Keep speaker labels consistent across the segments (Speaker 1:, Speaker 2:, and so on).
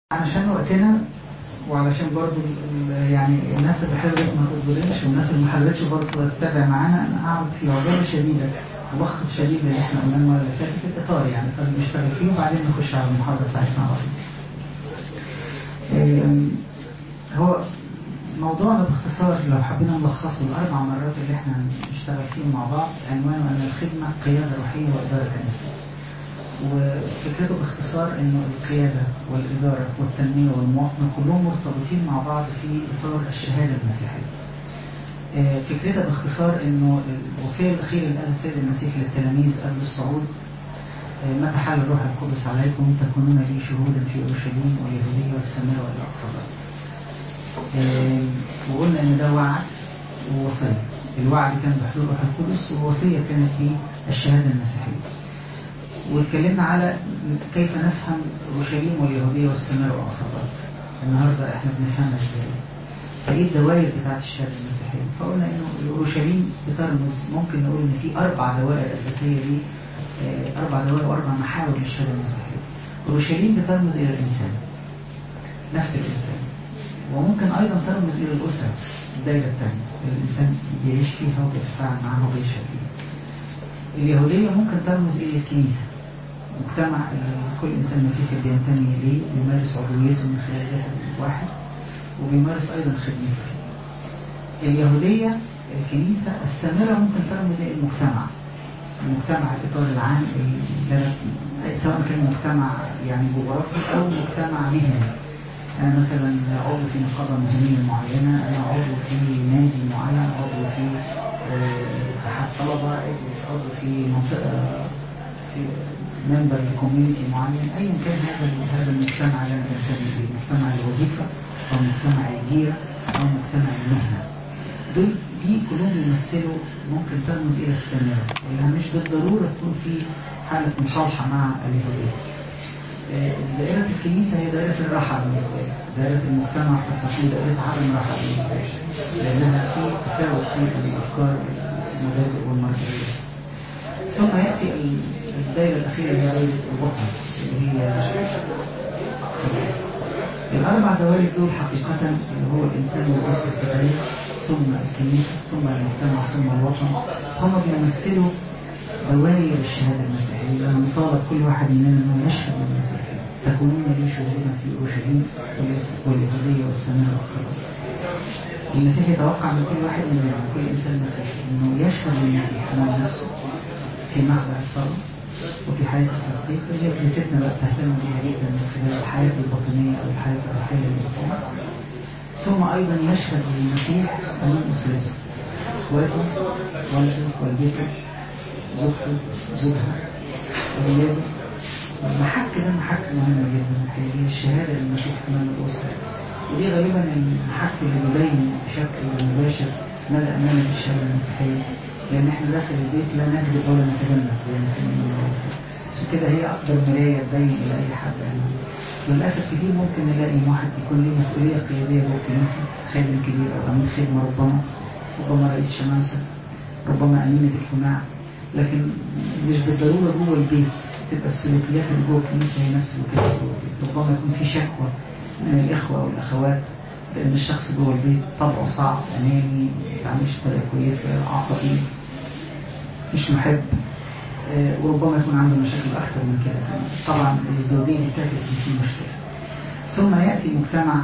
Speaker 1: عشان وقتنا وعلشان برضو يعني الناس اللي حضرت ما تتظلمش والناس اللي ما حضرتش برضو تتابع معانا. انا هعرض في عجاله شديده ملخص شديد اللي احنا قلناه المره اللي فاتت في الاطار يعني فبنشتغل فيه وبعدين نخش على المحاضره بتاعتنا على طول. هو موضوعنا باختصار لو حبينا نلخصه الاربع مرات اللي احنا نشتغل فيهم مع بعض عنوانه ان الخدمه قياده روحيه واداره كنسيه. وفكرته باختصار انه القيادة والإدارة والتنمية والمواطنة كلهم مرتبطين مع بعض في إطار الشهادة المسيحية. فكرتها باختصار انه الوصية الأخيرة اللي قالها السيد المسيح للتلاميذ قبل الصعود متى حل الروح القدس عليكم تكونون لي شهودا في أورشليم واليهودية والسماء والأقصى. وقلنا ان ده وعد ووصية. الوعد كان بحضور الروح القدس والوصية كانت بالشهادة المسيحية. واتكلمنا على كيف نفهم اورشليم واليهوديه والسماء والاقصابات. النهارده احنا بنفهمها ازاي؟ فايه الدوائر بتاعت الشهاده المسيحيه؟ فقلنا انه اورشليم بترمز ممكن نقول ان في 4 دوائر اساسيه ليه 4 دوائر و4 محاور للشهاده المسيحيه. اورشليم بترمز الى الانسان نفس الانسان، وممكن ايضا ترمز الى الاسره الدائره الثانيه اللي الانسان بيعيش فيها وبيتفاعل معها وبيشهد فيها. اليهوديه ممكن ترمز الى الكنيسه، مجتمع كل إنسان مسيحي بينتمي إليه بيمارس عضويته من خلال جسد واحد وبيمارس أيضا خدمته. اليهودية الكنيسة السامرة ممكن ترمز إلى المجتمع الإطار العام سواء كان مجتمع يعني جغرافي أو مجتمع مهني. أنا مثلا عضو في نقابة مهنية معينة، أنا عضو في نادي معين، عضو في اتحاد طلبة، عضو في منطقة في ممبر لكوميونتي معين. ايا كان هذا المجتمع اللي انا بنتمي اليه، مجتمع الوظيفه او مجتمع الجيره او مجتمع المهنه، دي كلهم يمثلوا ممكن ترمز الى السماء اللي مش بالضروره تكون في حاله مصالحه مع اليهوديه. دائره الكنيسه هي دائره الراحه بالنسبه لي، دائره المجتمع قد تكون دائره عدم راحه بالنسبه لي لانها في تفاوت في الافكار والمبادئ والمرجعيه. ثم يأتي الدائرة الأخيرة اللي هي دائرة الوطن اللي هي أقصى. ال4 دوائر دول حقيقة اللي هو الإنسان والأسرة الفكرية ثم الكنيسة ثم المجتمع ثم الوطن هم بيمثلوا دوائر الشهادة المسيحية. لما نطالب كل واحد مننا أنه يشهد بالمسيحية تكونون لي شهودا في أورشليم واليهودية والسماء والأقصى. المسيح يتوقع من كل واحد مننا كل إنسان مسيحي أنه يشهد بالمسيح أمام نفسه في مخدع الصلاة وفي حياة التحقيق اللي هي كنيستنا بقى بتهتم بها جدا من خلال الحياة الباطنية أو الحياة الروحية للإنسان. ثم أيضا يشهد للمسيح أمام أسرته، إخواته، والده، والدته، زوجته، زوجها، أولاده. المحك ده محك مهم جدا، هي الشهادة للمسيح أمام الأسرة، ودي غالبا المحك اللي بيبين بشكل مباشر مدى أمانة الشهادة المسيحية، لأن احنا داخل البيت لا نكذب ولا نتجنب عشان كده هي أكبر مراية تبين إلى أي حد. للأسف كتير ممكن نلاقي واحد يكون له مسؤولية قيادية جوه الكنيسة، خادم كبير أو أمين خدمة، ربما رئيس شمامسة، ربما أمينة اجتماع، لكن مش بالضرورة جوه البيت تبقى السلوكيات اللي جوه الكنيسة هي نفس السلوكيات جوه البيت. ربما يكون في شكوى من الإخوة أو الأخوات لأن الشخص جوه البيت طبعه صعب، أناني، ما بيتعاملش بطريقة كويسة، عصبي، مش محب، وربما يكون عنده مشاكل أكثر من كده. طبعا الازدواجية دي بتعكس إن في مشكلة. ثم يأتي مجتمع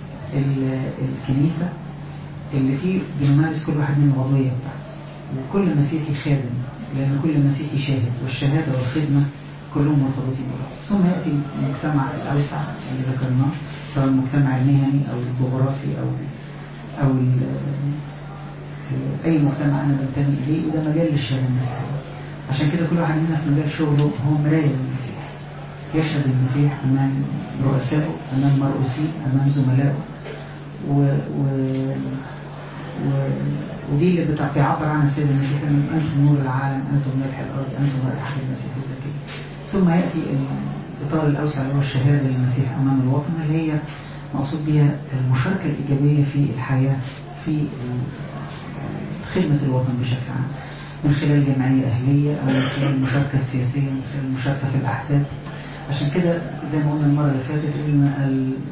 Speaker 1: الكنيسة اللي فيه بنمارس كل واحد من العضوية بتاعته، وكل مسيحي خادم لأن كل مسيحي شاهد، والشهادة والخدمة كلهم مرتبطين ببعض. ثم يأتي المجتمع الأوسع اللي ذكرناه، سواء المجتمع المهني أو الجغرافي أو أي مجتمع أنا بنتمي إليه، وده مجال للشهادة المسيحية. عشان كده كل واحد منا في مجال شغله هو مراية للمسيح، يشهد المسيح أمام رؤسائه، أمام مرؤوسيه، أمام زملائه، ودي اللي بيعبر عنها السيد المسيح من أنتم نور العالم، أنتم ملح الأرض، أنتم رائحة المسيح الزكي. ثم يأتي الإطار الأوسع اللي هو الشهادة للمسيح أمام الوطن، اللي هي مقصود بها المشاركة الإيجابية في الحياة في خدمة الوطن بشكل عام، من خلال جمعية أهلية أو من خلال المشاركة السياسية، من خلال المشاركة في الأحزاب. عشان كده زي ما قلنا المرة اللي فاتت إن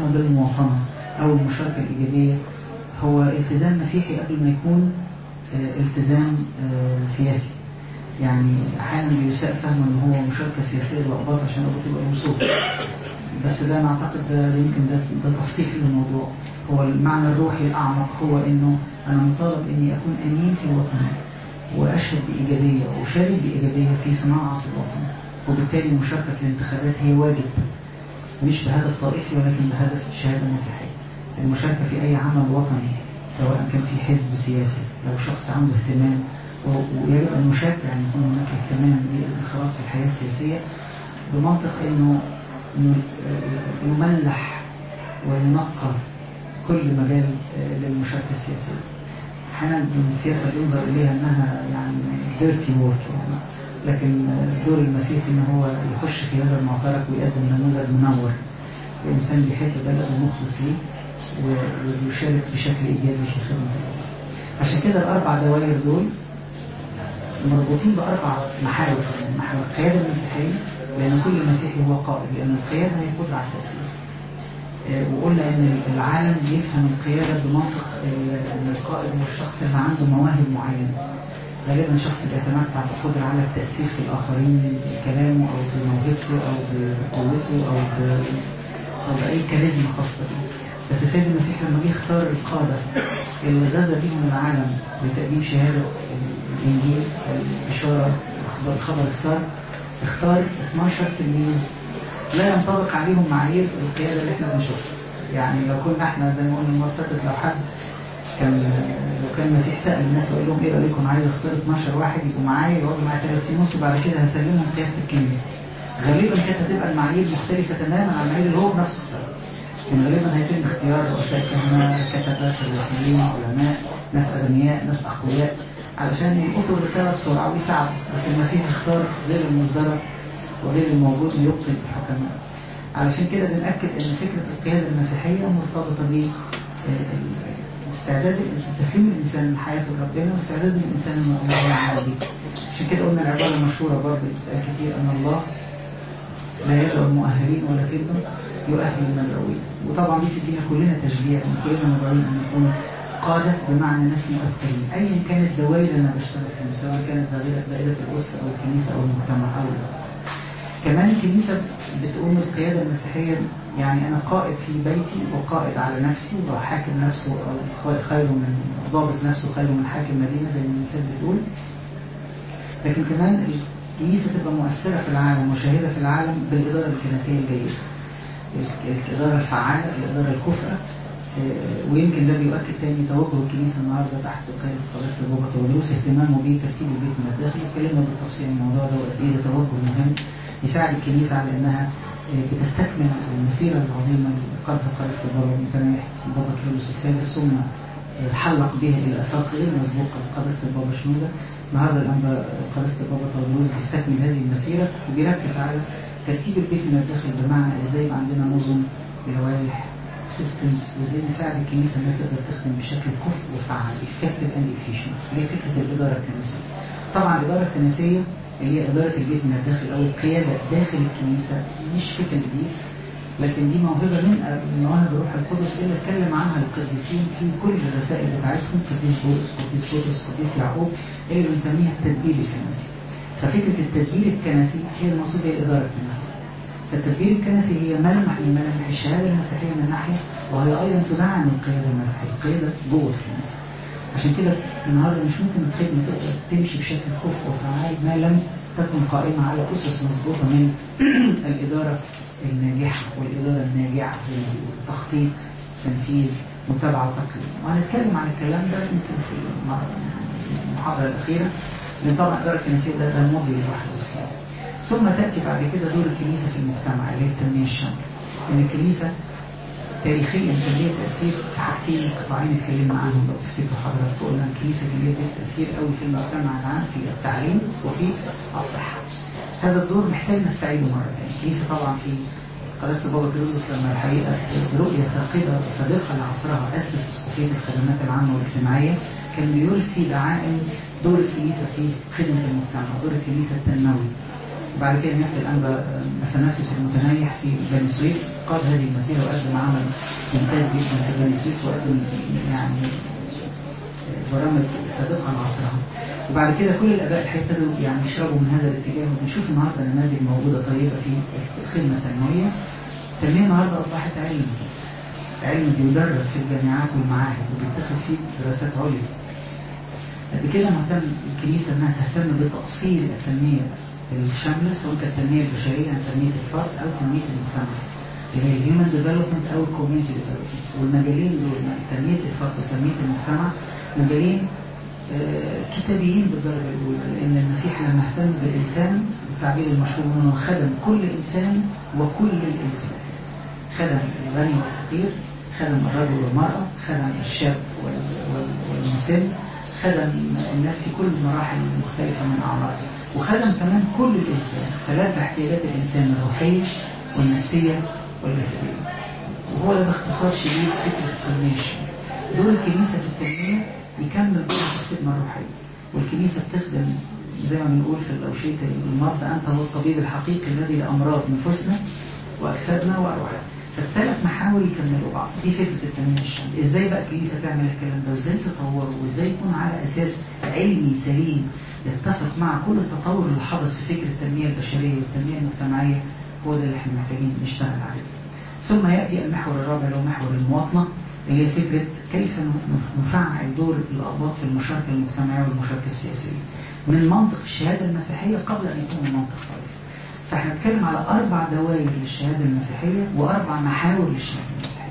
Speaker 1: التزامه بالمواطنة أو المشاركة الإيجابية هو التزام مسيحي قبل ما يكون التزام سياسي. يعني أحيانا بيساء فهم أنه هو مشاركة سياسية للأقباط عشان الأقباط يبقى مصوب، بس ده أنا أعتقد يمكن ده تصحيح للموضوع. هو المعنى الروحي الأعمق هو أنه أنا مطالب أني أكون أمين في وطني وأشهد بإيجابية وأشارك بإيجابية في صناعة الوطن، وبالتالي المشاركة في الانتخابات هي واجب مش بهدف طائفي ولكن بهدف الشهادة المسيحية. المشاركة في أي عمل وطني سواء كان في حزب سياسي لو شخص عنده اهتمام، ويجب أن نشجع أن يكون هناك اهتمام بالانخراط في الحياة السياسية بمنطق أنه يملح وينقى كل مجال للمشاركة السياسية. أحيانا السياسة ينظر إليها أنها يعني dirty work يعني، لكن دور المسيح إنه هو يخش في هذا المعترك ويقدم نموذج منور لإنسان بيحب بلده ومخلص ليه ويشارك بشكل إيجابي في خدمة الأرض. عشان كده الأربع دوائر دول مربوطين بأربع محاور. محور القيادة المسيحية، لأن كل مسيحي هو قائد، لأن القيادة هي قدرة على التأثير. وقلنا ان العالم بيفهم القيادة بمنطق ان القائد هو الشخص اللي عنده مواهب معينة، غالبا شخص بيتمتع بقدرة على التأثير في الآخرين بكلامه أو بموهبته أو بقوته أو بأي كاريزما خاصة به. بس السيد المسيح لما جه اختار القادة اللي غزا بيهم العالم لتقديم شهادة الإنجيل والبشارة الخبر السار، اختار 12 تلميذ لا ينطبق عليهم معايير القيادة اللي احنا بنشوفها. يعني لو كنا احنا زي ما قلنا المرة اللي فاتت، لو كان المسيح سأل الناس وقال لهم ايه رأيكم عايز اختار 12 واحد يبقوا معايا يقعدوا معايا 3 سنين ونص وبعد كده هسلمهم قيادة الكنيسة، غالبا كانت هتبقى المعايير مختلفة تماما عن المعايير اللي هو بنفسه اختارها. يعني غالبا هيتم اختيار رؤساء كهنة، كتبة، فريسيين، علماء، ناس أغنياء، ناس أقوياء علشان يلقطوا الرسالة بسرعة ويساعدوا. بس المسيح اختار غير المصدرة وغير الموجود ليبطل الحكماء. علشان كده بنأكد ان فكرة القيادة المسيحية مرتبطة ب استعداد تسليم الإنسان لحياة ربنا واستعداد الإنسان انه يعمل به. عشان كده قلنا العبارة المشهورة برضه كتير أن الله لا يدعو المؤهلين ولكنه يؤهل المدعوين. وطبعا دي بتدينا كلنا تشجيع ان كلنا مدعوين ان نكون قادة، بمعنى ناس مؤثرين ايا كانت دوائر انا بشتغل فيها، سواء كانت دائرة الأسرة او الكنيسة او المجتمع او كمان الكنيسة بتقوم القيادة المسيحية. يعني أنا قائد في بيتي وقائد على نفسي وحاكم نفسه خير من ضابط نفسه خير من حاكم مدينة زي ما الإنسان بتقول. لكن كمان الكنيسة تبقى مؤثرة في العالم وشاهدة في العالم بالإدارة الكنسية الجيدة، الإدارة الفعالة، الإدارة الكفءة. ويمكن ده بيؤكد تاني توجه الكنيسة النهاردة تحت قيادة قداسة البابا تودروس اهتمامه بترتيب البيت من الداخل. اتكلمنا بالتفصيل عن الموضوع ده وقد ايه ده توجه مهم يساعد الكنيسة على انها بتستكمل المسيرة العظيمة اللي قادها قداسة البابا المتناح البابا كيرلس السادس، ثم حلق بها الى افاق غير مسبوقة قداسة البابا شنودة. النهارده الانبا قداسة البابا تودروس بيستكمل هذه المسيرة وبيركز على ترتيب البيت من الداخل، بمعنى ازاي يبقى عندنا نظم لوائح سيستمز وازاي نساعد الكنيسة انها تقدر تخدم بشكل كفء وفعال effective and efficient. هي فكرة الإدارة الكنسية. طبعا الإدارة الكنسية اللي هي إدارة البيت من الداخل أو القيادة داخل الكنيسة مش فكر جديد، لكن دي موهبة من مواهب الروح القدس اللي اتكلم عنها القديسين في كل الرسائل بتاعتهم، قديس بولس، قديس بطرس، قديس يعقوب، اللي بنسميها التدبير الكنسي. ففكرة التدبير الكنسي هي المقصود هي الإدارة الكنسية. فالتدبير الكنسي هي ملمح من ملامح الشهادة المسيحية من ناحية، وهي أيضا تدعم القيادة المسيحية، القيادة جوه الكنيسة. عشان كده النهارده مش ممكن الخدمة تقدر تمشي بشكل كفء وفعال ما لم تكن قائمة على أسس مضبوطة من الإدارة الناجحة والإدارة الناجعة زي ما بيقولوا، تخطيط، تنفيذ، متابعة وتقييم. وهنتكلم عن الكلام ده يمكن في المحاضرة الأخيرة، لأن طبعا الإدارة الكنسية ده موديل لوحده. ثم تأتي بعد كده دور الكنيسة في المجتمع اللي هي التنمية الشاملة. إن الكنيسة تاريخيا كان ليها تأثير في حاجتين قطاعين اتكلمنا عنهم لو تفتكروا حضراتكم. قلنا الكنيسة كان ليها تأثير قوي في المجتمع العام في التعليم وفي الصحة. هذا الدور محتاج نستعيده مرة ثانية. الكنيسة طبعا في قداسة البابا كيرلس لما الحقيقة برؤية ثاقبة وصديقة لعصرها أسس اسقفية الخدمات العامة والاجتماعية، كان بيرسي دعائم دور الكنيسة في خدمة المجتمع، دور الكنيسة التنموي. وبعد كده نيافة الأنبا أثناسيوس المتنيح في بني سويف قاد هذه المسيرة وقدم عمل ممتاز جدا في بني سويف، وقدم يعني برامج سابقة لعصرها. وبعد كده كل الآباء الحقيقة ابتدوا يعني يشربوا من هذا الاتجاه، وبنشوف النهارده نماذج موجودة طيبة في الخدمة التنموية. التنمية النهارده أصبحت علم بيدرس في الجامعات والمعاهد وبيتخذ فيه دراسات عليا. قد كده مهتم الكنيسة انها تهتم بتأصيل التنمية الشاملة، سواء كانت التنمية البشرية عن تنمية الفرد أو تنمية المجتمع، اللي هي الهيومن ديفلوبمنت أو الكوميونتي ديفلوبمنت. والمجالين دول تنمية الفرد وتنمية المجتمع مجالين كتابيين بالدرجة الأولى، لأن المسيح لما اهتم بالإنسان التعبير المشهور منه خدم كل إنسان وكل الإنسان، خدم الغني والفقير، خدم الرجل والمرأة، خدم الشاب والمسن، خدم الناس في كل المراحل المختلفة من أعمارها، وخدم كمان كل الإنسان، تلبى احتياجات الإنسان الروحية والنفسية والجسدية. وهو ده باختصار شديد فكرة التنمية. دور الكنيسة في التنمية يكمل دور الخدمة الروحية، والكنيسة بتخدم زي ما بنقول في الأوشية المرضى أنت هو الطبيب الحقيقي الذي لأمراض نفوسنا وأجسادنا وأرواحنا. فالثلاث محاور يكملوا بعض. دي فكرة التنمية الشاملة. ازاي بقى الكنيسة تعمل الكلام ده، وازاي تطوره، وازاي يكون على أساس علمي سليم يتفق مع كل التطور اللي حدث في فكرة التنمية البشرية والتنمية المجتمعية. هو ده اللي احنا محتاجين نشتغل عليه. ثم يأتي المحور الرابع اللي هو محور المواطنة، اللي هي فكرة كيف نفعل دور الأقباط في المشاركة المجتمعية والمشاركة السياسية من منطق الشهادة المسيحية قبل أن يكون منطق طائفي. فاحنا نتكلم على 4 دوائر للشهادة المسيحية و4 محاور للشهادة المسيحية.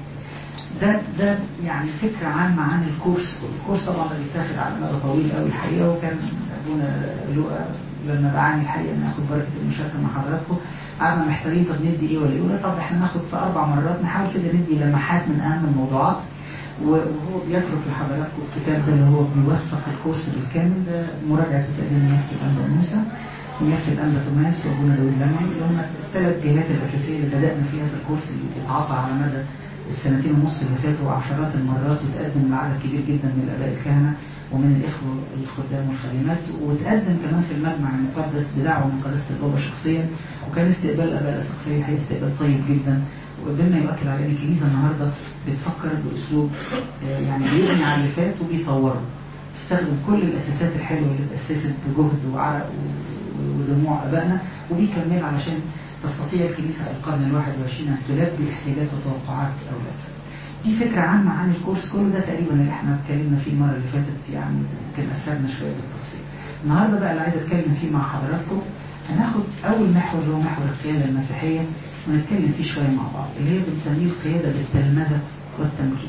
Speaker 1: ده يعني فكرة عامة عن الكورس. طبعا ده بيتاخد على مدى طويل قوي الحقيقة، وكان أبونا لوقا لما دعاني الحقيقة أن أخذ بركة المشاركة مع حضراتكم قعدنا محتارين طب ندي إيه ولا إيه. طب احنا ناخد في 4 مرات نحاول كده ندي لمحات من أهم الموضوعات. وهو بيترك لحضراتكم الكتاب ده اللي هو بيوثق الكورس بالكامل، ده مراجعة تقديم نيافة الأنبا موسى ونيافة الأنبا توماس وأبونا داود لمعي، اللي هم ال3 جهات الأساسية اللي بدأنا في هذا الكورس اللي بيتعاطى على مدى السنتين ونص اللي فاتوا وعشرات المرات، وتقدم لعدد كبير جدا من الآباء الكهنة ومن الإخوة الخدام والخادمات، وتقدم كمان في المجمع المقدس بدعوة من قداسة البابا شخصيا. وكان استقبال الآباء الأسقفيين الحقيقة استقبال طيب جدا، وقدرنا يؤكد على ان الكنيسه النهارده بتفكر باسلوب يعني بيبني على اللي فات وبيطوره، بيستخدم كل الاساسات الحلوه اللي اتاسست بجهد وعرق ودموع ابائنا، وبيكمل علشان تستطيع الكنيسه القرن ال21 ان تلبي احتياجات وتوقعات اولادها. دي فكره عامه عن الكورس كله ده تقريبا اللي احنا اتكلمنا فيه المره اللي فاتت، يعني يمكن اسهلنا شويه بالتفصيل. النهارده بقى اللي عايز اتكلم فيه مع حضراتكم هناخد اول محور اللي هو محور القياده المسيحيه، ونتكلم فيه شويه مع بعض، اللي هي بنسميه القياده بالتلمذه والتمكين.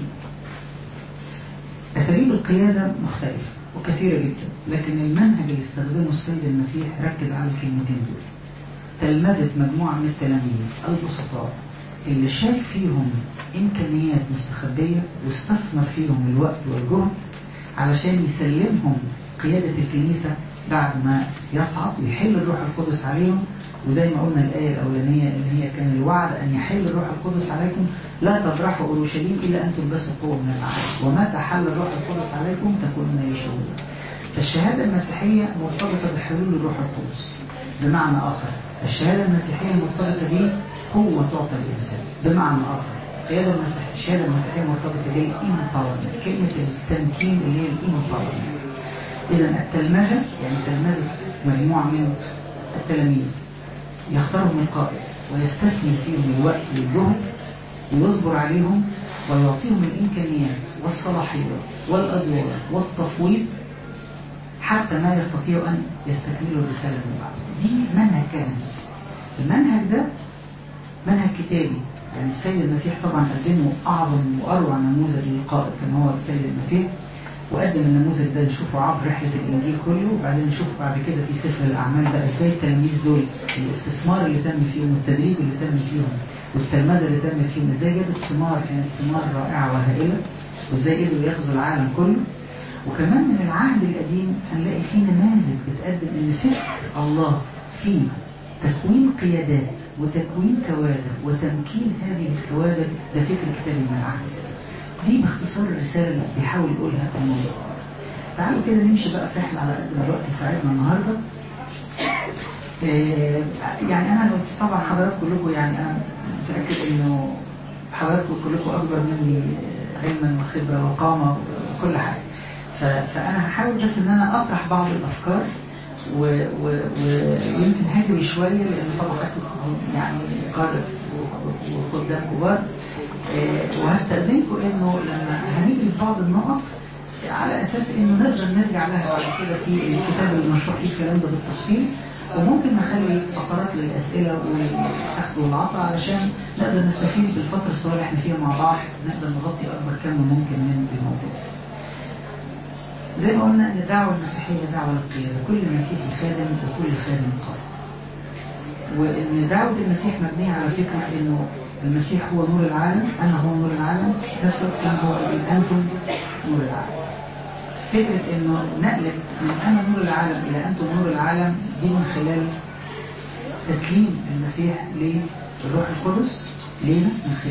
Speaker 1: اساليب القياده مختلفه وكثيره جدا، لكن المنهج اللي استخدمه السيد المسيح ركز على الكلمتين دول: تلمذه مجموعه من التلاميذ البسطاء اللي شاف فيهم امكانيات مستخبيه واستثمر فيهم الوقت والجهد علشان يسلمهم قياده الكنيسه بعد ما يصعد ويحل الروح القدس عليهم. وزي ما قلنا الآية الأولانية اللي هي كان الوعد أن يحل الروح القدس عليكم لا تبرحوا أورشليم إلا أن تلبسوا قوة من العالم، ومتى حل الروح القدس عليكم تكونون لي شهودا. فالشهادة المسيحية مرتبطة بحلول الروح القدس. بمعنى آخر الشهادة المسيحية مرتبطة بقوة تعطى الإنسان. بمعنى آخر الشهادة المسيحية مرتبطة بالإمباورمنت، كلمة التمكين اللي هي الإمباورمنت. إذا التلمذة يعني تلمذة مجموعة من التلاميذ يختارهم القائد ويستثمر فيهم الوقت والجهد ويصبر عليهم ويعطيهم الإمكانيات والصلاحيات والأدوار والتفويض حتى ما يستطيعوا أن يستكملوا الرسالة من بعد. دي منهج كنسي. المنهج ده منهج كتابي، يعني السيد المسيح طبعا قدمه أعظم وأروع نموذج للقائد كان هو السيد المسيح، وقدم النموذج ده نشوفه عبر رحلة الإنجيل كله، وبعدين نشوف بعد كده في سفر الأعمال بقى ازاي التلاميذ دول الاستثمار اللي تم فيهم والتدريب اللي تم فيهم والتلمذة اللي تم فيهم ازاي جابت ثمار كانت ثمار رائعة وهائلة، وازاي قدروا ياخذوا العالم كله. وكمان من العهد القديم هنلاقي فيه نماذج بتقدم ان فكر الله في تكوين قيادات وتكوين كوادر وتمكين هذه الكوادر ده فكر كتابي من العهد القديم. دي باختصار الرسالة اللي بيحاول يقولها الموضوع. تعالوا كده نمشي بقى في رحلة على قد ما الوقت يساعدنا النهاردة يعني أنا لو طبعا حضراتكم كلكم، يعني أنا متأكد إنه حضراتكم كلكم أكبر مني علما وخبرة وقامة وكل حاجة. فأنا هحاول بس إن أنا أطرح بعض الأفكار ويمكن هجري شوية، لأن طبعا يعني قادة وخدام كبار. وهستأذنكم إنه لما هنيجي لبعض النقط على أساس إنه نقدر نرجع لها بعد كده في الكتاب المشروع فيه الكلام ده بالتفصيل، وممكن نخلي فقرات للأسئلة والأخذ والعطاء علشان نقدر نستفيد بالفترة الصغيرة اللي احنا فيها مع بعض، نقدر نغطي أكبر كم ممكن من الموضوع. زي ما قلنا إن الدعوة المسيحية دعوة للقيادة، كل مسيحي خادم وكل خادم قائد. وإن دعوة المسيح مبنية على فكرة إنه المسيح هو نور العالم، أنا هو نور العالم، نفس الوقت هو أنتم نور العالم. فكرة إنه نقلت من أنا نور العالم إلى أنتم نور العالم دي من خلال تسليم المسيح للروح القدس لينا،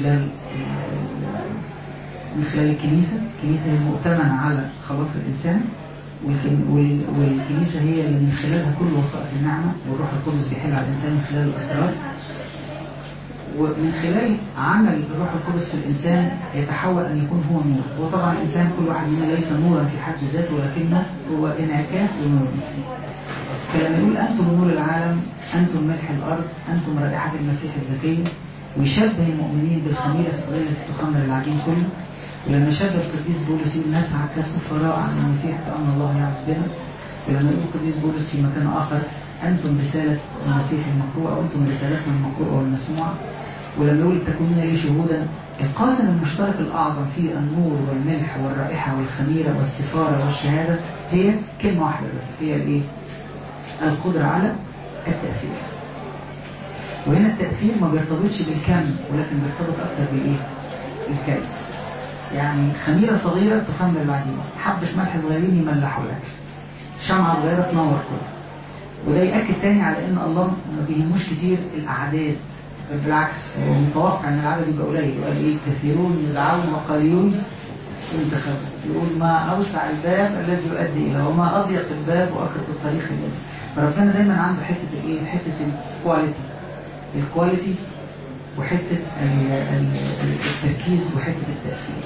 Speaker 1: من خلال الكنيسة. الكنيسة هي المؤتمنة على خلاص الإنسان، والكنيسة هي اللي من خلالها كل وسائط النعمة، والروح القدس بيحل على الإنسان من خلال الأسرار. ومن خلال عمل الروح القدس في الإنسان يتحول أن يكون هو نور. وطبعا الإنسان كل واحد منا ليس نورا في حد ذاته، ولكنه هو انعكاس لنور المسيح. فلما يقول أنتم نور العالم، أنتم ملح الأرض، أنتم رائحة المسيح الزكية، ويشبه المؤمنين بالخميرة الصغيرة التي تخمر العجين كله. ولما شبه القديس بولس يقول نسعى كسفراء عن المسيح كأن الله يعز بنا. ولما يقول القديس بولس في مكان آخر أنتم رسالة المسيح المقروءة، وأنتم رسالتنا المقروءة والمسموعة. ولما يقول تكونون لي شهودا، القاسم المشترك الأعظم في النور والملح والرائحة والخميرة والسفارة والشهادة هي كلمة واحدة بس، هي الإيه؟ القدرة على التأثير. وهنا التأثير ما بيرتبطش بالكم، ولكن بيرتبط أكثر بالإيه؟ الكلمة. يعني خميرة صغيرة تخمر العجين، حبة ملح صغيرين يملحوا الأكل، شمعة صغيرة تنور كله. وده يأكد تاني على إن الله ما بيهموش كتير الأعداد، بالعكس هو متوقع إن العدد يبقى قليل. يقول إيه؟ كثيرون يدعون وقليلون ينتخبون. يقول ما أوسع الباب الذي يؤدي إليه، وما أضيق الباب وأقرب الطريق إليه. فربنا دايما عنده حتة الإيه؟ حتة الكواليتي وحتة التركيز وحتة التأثير.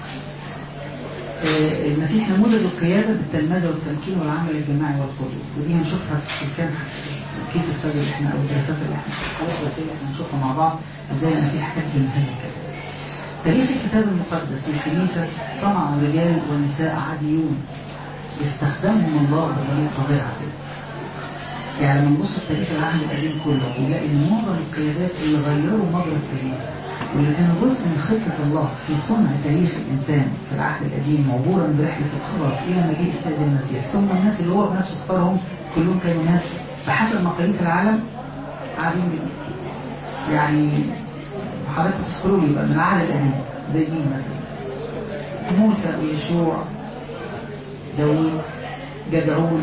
Speaker 1: المسيح نموذج القيادة بالتلمذة والتمكين والعمل الجماعي والقدوة، ودي هنشوفها في الكام كيس السبب اللي احنا او الدراسات اللي احنا هنشوفها مع بعض ازاي المسيح قدم هذا الكلام. تاريخ الكتاب المقدس للكنيسة صنع رجال ونساء عاديون يستخدمهم الله بطريقة غير عادية. يعني لما نبص في تاريخ العهد القديم كله نلاقي ان معظم القيادات اللي غيروا مجرى التاريخ واللي كانوا جزء من خطة الله في صنع تاريخ الإنسان في العهد القديم عبورا برحلة الخلاص إلى مجيء السيد المسيح. ثم الناس اللي هو بنفسه اختارهم كلهم كانوا ناس بحسب مقاييس العالم عاديين جدا. يعني حضرتك تذكروا لي بقى من العهد القديم زي مين مثلا؟ موسى ويشوع، داوود، جدعون،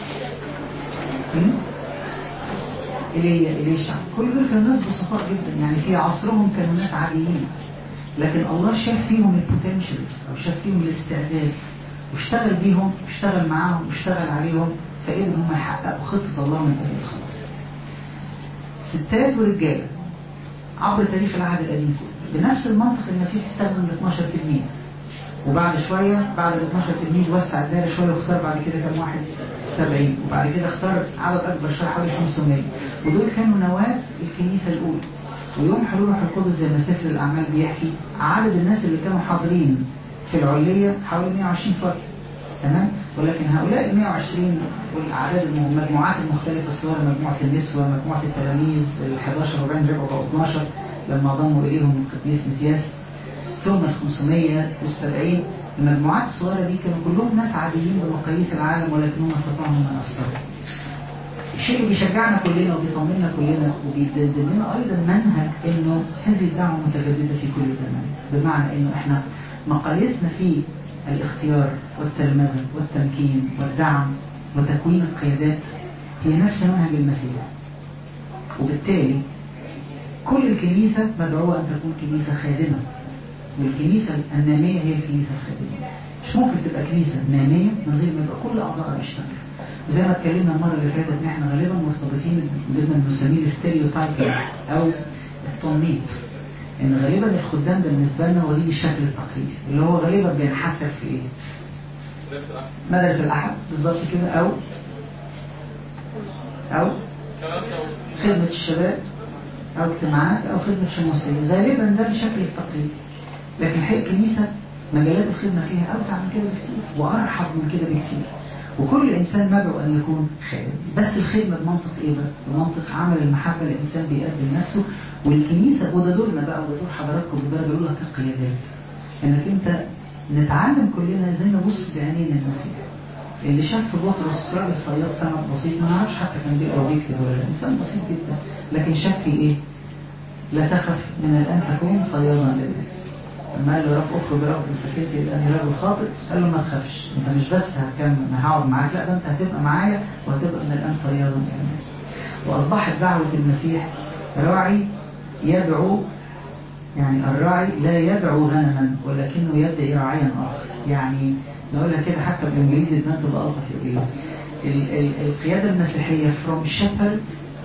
Speaker 1: إليشع، كل دول كانوا ناس بسطاء جدا. يعني في عصرهم كانوا ناس عاديين، لكن الله شاف فيهم البوتنشلز أو شاف فيهم الاستعداد واشتغل بيهم، اشتغل معاهم، اشتغل عليهم، فقدروا هم يحققوا خطة الله من أجل الخلاص. ستات ورجالة عبر تاريخ العهد القديم كله بنفس المنطق. المسيح استخدم 12 تلميذ، وبعد شوية بعد 12 تلميذ وسع الدائرة شوية واختار بعد كده كم واحد؟ 70. وبعد كده اختار عدد أكبر شوية حوالي 500. ودول كانوا نواة الكنيسة الأولى. ويوم حلول روح القدس زي ما سفر الأعمال بيحكي عدد الناس اللي كانوا حاضرين في العلية حوالي 120 فرد، تمام؟ ولكن هؤلاء ال 120 والأعداد المجموعات المختلفة الصغيرة، مجموعة النسوة، مجموعة التلاميذ ال11 وبعدين رجعوا بقوا 12 لما ضموا إليهم القديس متياس، ثم ال 570. المجموعات الصغيرة دي كانوا كلهم ناس عاديين بمقاييس العالم، ولكنهم استطاعوا أن يأثروا. الشيء اللي بيشجعنا كلنا وبيطمنا كلنا وبيدد لنا أيضا منهج إنه هذه الدعوة متجددة في كل زمان، بمعنى إنه إحنا مقاييسنا في الاختيار والتلمذة والتمكين والدعم وتكوين القيادات هي نفس منهج المسيح. وبالتالي كل الكنيسة مدعوة أن تكون كنيسة خادمة، والكنيسة النامية هي الكنيسة الخادمة. مش ممكن تبقى كنيسة نامية من غير ما يبقى كل أعضاء بيشتغلوا. وزي ما اتكلمنا المرة اللي فاتت ان احنا غالبا مرتبطين بما نسميه الستيريوتايبنج او التنميط، ان غالبا الخدام بالنسبة لنا هو الشكل التقليدي اللي هو غالبا بينحصر في ايه؟ مدارس الأحد بالظبط كده، أو خدمة الشباب أو اجتماعات أو خدمة شموسية، غالبا ده الشكل التقليدي. لكن حقيقة الكنيسة مجالات الخدمة فيها أوسع من كده بكتير وأرحب من كده بكتير، وكل إنسان مدعو أن يكون خادم. بس الخدمة بمنطق إيه بقى؟ بمنطق عمل المحبة. الإنسان بيقدم نفسه، والكنيسة وده دورنا بقى وده دور حضراتكم بدرجة الأولى كقيادات، إنك أنت نتعلم كلنا ازاي نبص بعينين المسيح. اللي شاف في بطرس راجل صياد سمك بسيط، ما نعرفش حتى كان بيقرا ويكتب ولا لا، انسان بسيط جدا، لكن شاف في ايه؟ لا تخف من الان تكون صيادا للناس. لما قال له رب اخرج رب ان سكت لاني راجل خاطئ، قال له ما تخافش، انت مش بس هكمل هقعد معاك، لا ده انت هتبقى معايا وهتبقى من الان صيادا للناس. واصبحت دعوه المسيح راعي يدعو، يعني الراعي لا يدعو غنما ولكنه يدعي راعيا آخر. يعني نقولها كده حتى بالإنجليزي تبان تبقى ألطف. القيادة المسيحية from shepherd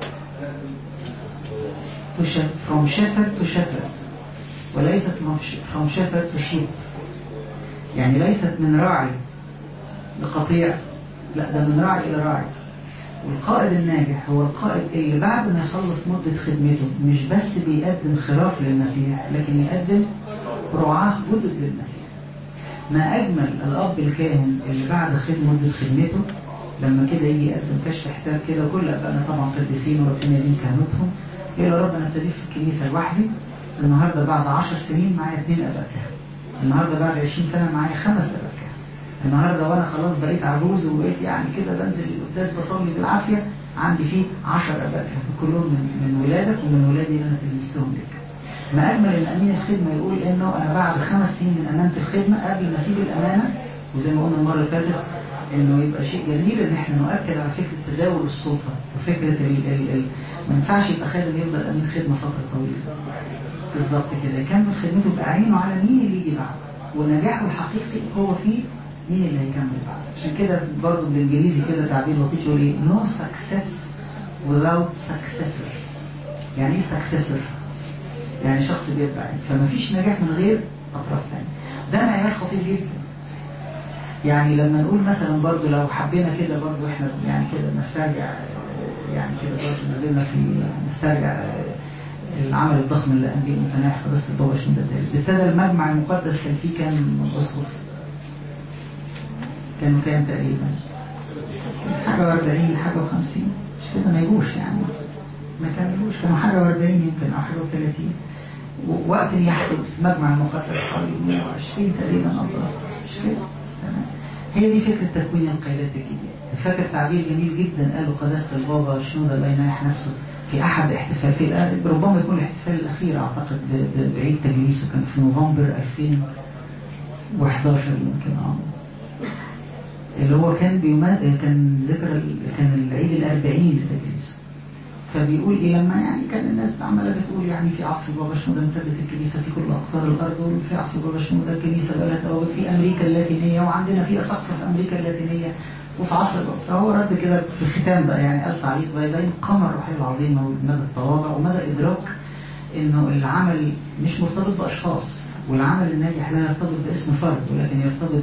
Speaker 1: to shepherd وليست from shepherd to sheep. يعني ليست من راعي لقطيع، لا ده من راعي إلى راعي. والقائد الناجح هو القائد اللي بعد ما يخلص مدة خدمته مش بس بيقدم خراف للمسيح، لكن يقدم رعاة جدد للمسيح. ما أجمل الأب الكاهن اللي بعد مدة خدمته لما كده يجي يقدم كشف حساب كده، كل أبائنا طبعا قديسين وربنا يديم كهنوتهم، يقول يا رب أنا ابتديت في الكنيسة لوحدي، النهاردة بعد 10 سنين معايا 2 أباء كهنة، النهاردة بعد 20 سنة معايا 5 أباء كهنة، النهاردة وأنا خلاص بقيت عجوز وبقيت يعني كده بنزل القداس بصلي بالعافية، عندي فيه 10 أباء كهنة كلهم من ولادك ومن ولادي اللي أنا تلمستهم لك. ما أجمل إن أمين الخدمة يقول إنه أنا بعد 5 سنين من أمانة الخدمة قبل ما أسيب الأمانة، وزي ما قلنا المرة اللي فاتت إنه يبقى شيء جميل إن إحنا نؤكد على فكرة تداول السلطة وفكرة ما ينفعش يبقى خادم يفضل أمين خدمة فترة طويلة. بالظبط كده يكمل خدمته يبقى عينه على مين اللي يجي بعده، ونجاحه الحقيقي هو فيه مين اللي هيكمل بعده. عشان كده برضه بالإنجليزي كده تعبير لطيف يقول إيه no success without successors. يعني إيه successor؟ يعني شخص بيتبع، فما فيش نجاح من غير أطراف ثانية. ده معيار خطير جدا. يعني لما نقول مثلا برضو لو حبينا كده برضو احنا يعني كده نسترجع، يعني كده برضو نزلنا في نسترجع العمل الضخم اللي قام به المتناح في قصة البابا شنودة الثالث. ابتدى المجمع المقدس كان فيه كام أسقف؟ كانوا كام تقريبا؟ حاجة 40 حاجة 50 مش كده، ما يجوش يعني ما كانوش، كانوا حاجة 40 يمكن أو حاجة 30. وقت يحدث مجمع المقدس حوالي 120 تقريبا أبرص، مش كده؟ تمام. هي دي فكرة تكوين القيادات الجديدة. فاكر تعبير جميل جدا قاله قداسة البابا شنودة الله يناح نفسه في أحد احتفال، ربما يكون الاحتفال الأخير أعتقد بعيد تجليسه، كان في نوفمبر 2011 يمكن اللي هو كان ذكرى كان العيد الأربعين لتجليسه. فبيقول إيه لما يعني كان الناس عمالة بتقول يعني في عصر بابا شنودة امتدت الكنيسة في كل أقطار الأرض، وفي عصر بابا شنودة الكنيسة بقى لها تواجد في أمريكا اللاتينية، وعندنا في أساقفة في أمريكا اللاتينية وفي عصر بابا. فهو رد كده في الختام بقى يعني قال تعليق بين قمر الروحية العظيمة ومدى التواضع ومدى إدراك إنه العمل مش مرتبط بأشخاص، والعمل الناجح لا يرتبط باسم فرد، ولكن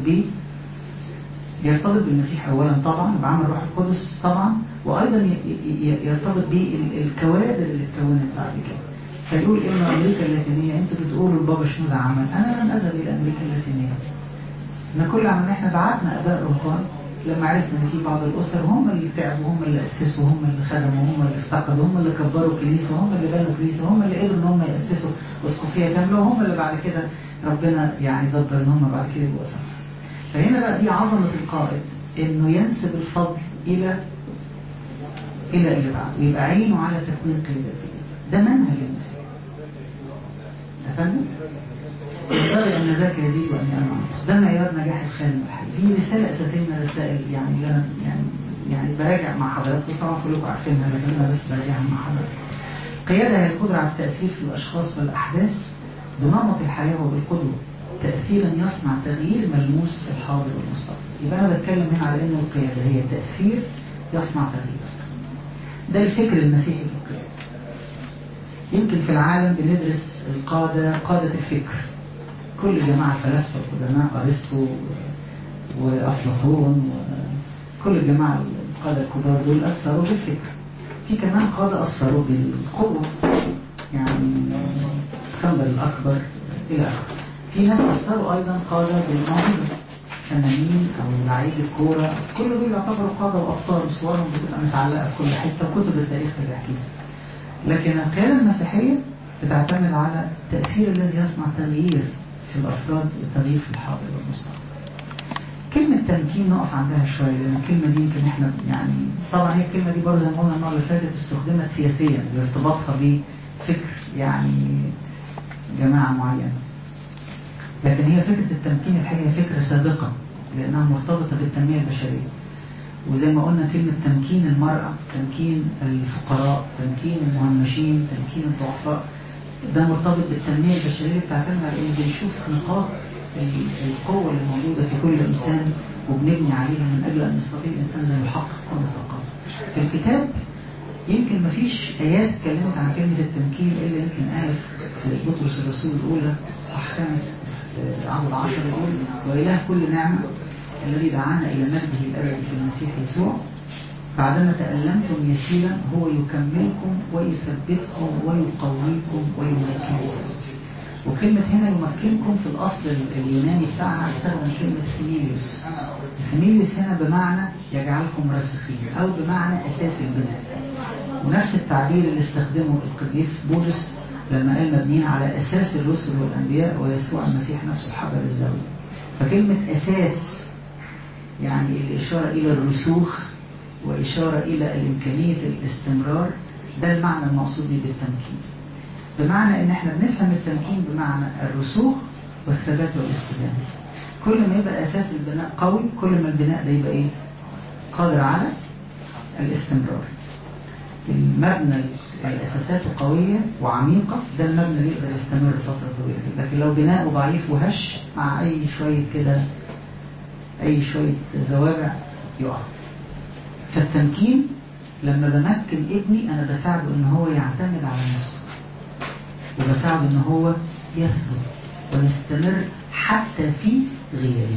Speaker 1: يرتبط بالمسيح أولا طبعا، وبعمل روح القدس طبعا، وأيضا يرتبط بالكوادر اللي اتكونت بعد كده. فيقول إنه أمريكا اللاتينية أنتوا بتقولوا البابا شنودة عمل، أنا لم أذهب إلى أمريكا اللاتينية. إحنا كل عملنا إحنا بعتنا أباء رهبان لما عرفنا إن في بعض الأسر هم اللي تعبوا، هم اللي أسسوا، هم اللي خدموا، هم اللي افتقدوا، هم اللي كبروا كنيسة، هم اللي بنوا كنيسة، هم اللي قدروا إن هم يأسسوا أسقفية كاملة، وهم اللي بعد كده ربنا يعني دبر إن هم بعد كده يبقوا أسر. فهنا بقى دي عظمة القائد إنه ينسب الفضل إلى اللي بعده، ويبقى عينه على تكوين قيادته. ده منهج المسيح. أفهموا؟ ينبغي أن ذاك يزيد وأن ينقص. ده معيار نجاح الخادم الحقيقي. دي رسالة أساسية من الرسائل يعني اللي أنا يعني براجع مع حضراتكم، طبعا كلكم عارفينها لكن أنا بس براجعها مع حضراتكم. قيادة هي القدرة على التأثير في الأشخاص والأحداث بنمط الحياة وبالقدوة، تأثيرا يصنع تغيير ملموس في الحاضر والمستقبل. يبقى أنا بتكلم هنا على إنه القيادة هي تأثير يصنع تغيير. ده الفكر المسيحي في القيادة. يمكن في العالم بندرس قادة الفكر، كل الجماعة الفلاسفة القدماء أرسطو وأفلاطون وكل الجماعة القادة الكبار دول أثروا بالفكر. في كمان قادة أثروا بالقوة، يعني اسكندر الأكبر إلى آخره. في ناس أثروا أيضا قادة بالموهبة، فنانين أو لعيبة الكورة، كل دول يعتبروا قادة وأبطال، وصورهم بتبقى متعلقة في كل حتة وكتب التاريخ بتحكيها. لكن القيادة المسيحية بتعتمد على التأثير الذي يصنع تغيير في الأفراد والتغيير في الحاضر والمستقبل. كلمة تمكين نقف عندها شوية، لأن الكلمة دي يمكن احنا يعني طبعا هي الكلمة دي برضه زي ما قلنا المرة اللي فاتت استخدمت سياسيا لارتباطها بفكر يعني جماعة معينة. لكن هي فكرة التمكين الحقيقة فكرة سابقة، لأنها مرتبطة بالتنمية البشرية. وزي ما قلنا كلمة تمكين المرأة، تمكين الفقراء، تمكين المهمشين، تمكين الضعفاء، ده مرتبط بالتنمية البشرية، بتعتمد على إن بنشوف نقاط القوة اللي موجودة في كل إنسان وبنبني عليها من أجل أن يستطيع الإنسان أن يحقق كل طاقته. في الكتاب يمكن مفيش آيات اتكلمت عن كلمة التمكين إلا يمكن آية في بطرس الرسول الأولى صح 5 عدد 10 يقول: وإله كل نعمة الذي دعانا إلى مجده الأبدي في المسيح يسوع بعدما تألمتم يسيرا هو يكملكم ويثبتكم ويقويكم ويمكنكم. وكلمة هنا يمكنكم في الأصل اليوناني بتاعنا استخدم كلمة ثميليوس. ثميليوس هنا بمعنى يجعلكم راسخين أو بمعنى أساس البناء، ونفس التعبير اللي استخدمه القديس بولس لما قال مبنيين على أساس الرسل والأنبياء ويسوع المسيح نفسه حجر الزاوية. فكلمة أساس يعني الإشارة إلى الرسوخ وإشارة إلى الإمكانية الاستمرار، ده المعنى المقصود بالتمكين. بمعنى إن احنا بنفهم التمكين بمعنى الرسوخ والثبات والاستدامة. كل ما يبقى أساس البناء قوي كل ما البناء ده يبقى إيه؟ قادر على الاستمرار. المبنى الأساسات قوية وعميقة، ده المبنى اللي يقدر يستمر فترة طويلة. لكن لو بناءه ضعيف وهش مع أي شوية كده أي شوية زوابع يقع. فالتمكين لما بمكن ابني أنا بساعده إن هو يعتمد على نفسه، وبساعده إن هو يثبت ويستمر حتى في غيابي.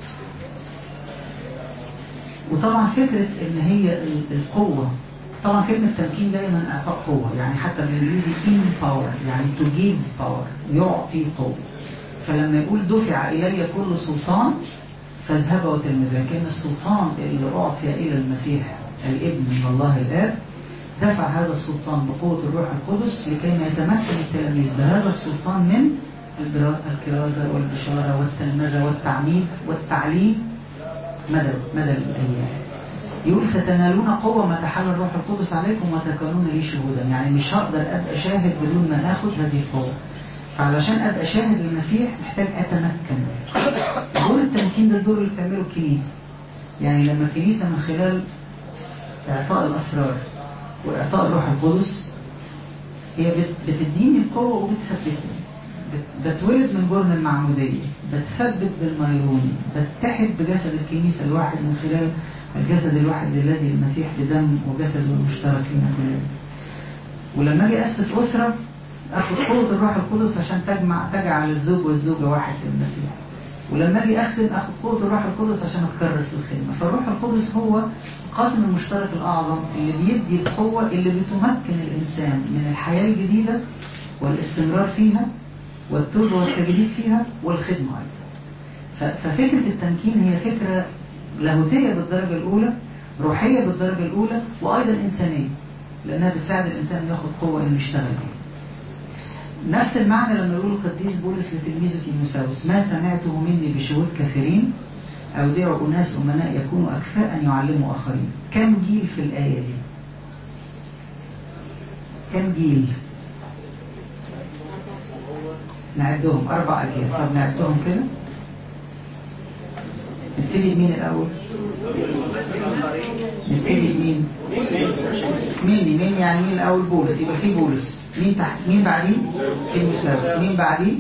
Speaker 1: وطبعا فكرة إن هي القوة، طبعا كلمة تمكين دايما إعطاء قوة، يعني حتى بالإنجليزي empower يعني to give power، يعطي قوة. فلما يقول دفع إلي كل سلطان فاذهب وتلمذوا، كأن السلطان اللي أعطي إلى المسيح الابن من الله الآب دفع هذا السلطان بقوة الروح القدس لكي ما يتمكن التلاميذ بهذا السلطان من الكرازة والبشارة والتلمذة والتعميد والتعليم مدى الأيام. يقول ستنالون قوة ما تحل الروح القدس عليكم وتكونون لي شهودا. يعني مش هقدر أبقى شاهد بدون ما أخذ هذه القوة. فعلشان أبقى شاهد للمسيح محتاج أتمكن. دور التمكين ده الدور اللي بتعمله الكنيسة. يعني لما الكنيسة من خلال إعطاء الأسرار وإعطاء الروح القدس هي بتديني القوة وبتثبتني. بتولد من جرن المعمودية، بتثبت بالميرون، بتتحد بجسد الكنيسة الواحد من خلال الجسد الواحد الذي المسيح بدم وجسد المشترك لنا كلنا. ولما أجي أسس أسرة أخذ قوة الروح القدس عشان تجعل الزوج والزوجة واحد في المسيح. ولما أجي أخدم أخذ قوة الروح القدس عشان أتكرس الخدمة. فالروح القدس هو القاسم المشترك الأعظم اللي بيدي القوة اللي بتمكن الإنسان من الحياة الجديدة والاستمرار فيها والتوبة والتجديد فيها والخدمة أيضا. ففكرة التمكين هي فكرة لاهوتية بالدرجة الأولى، روحية بالدرجة الأولى، وأيضا إنسانية لأنها بتساعد الإنسان ياخد قوة إنه يشتغل بيها. نفس المعنى لما يقول القديس بولس لتلميذه تيموثاوس: ما سمعته مني بشهود كثيرين أودع أناس أمناء يكونوا أكفاء أن يعلموا آخرين. كم جيل في الآية دي؟ كم جيل؟ نعدهم 4 أجيال. طب نعدهم كده. نبتدي بمين الأول؟ نبتدي بمين؟ مين يعني مين الأول؟ بولس. يبقى في بولس. مين تحت؟ مين بعديه؟ تيموثاوس. مين بعديه؟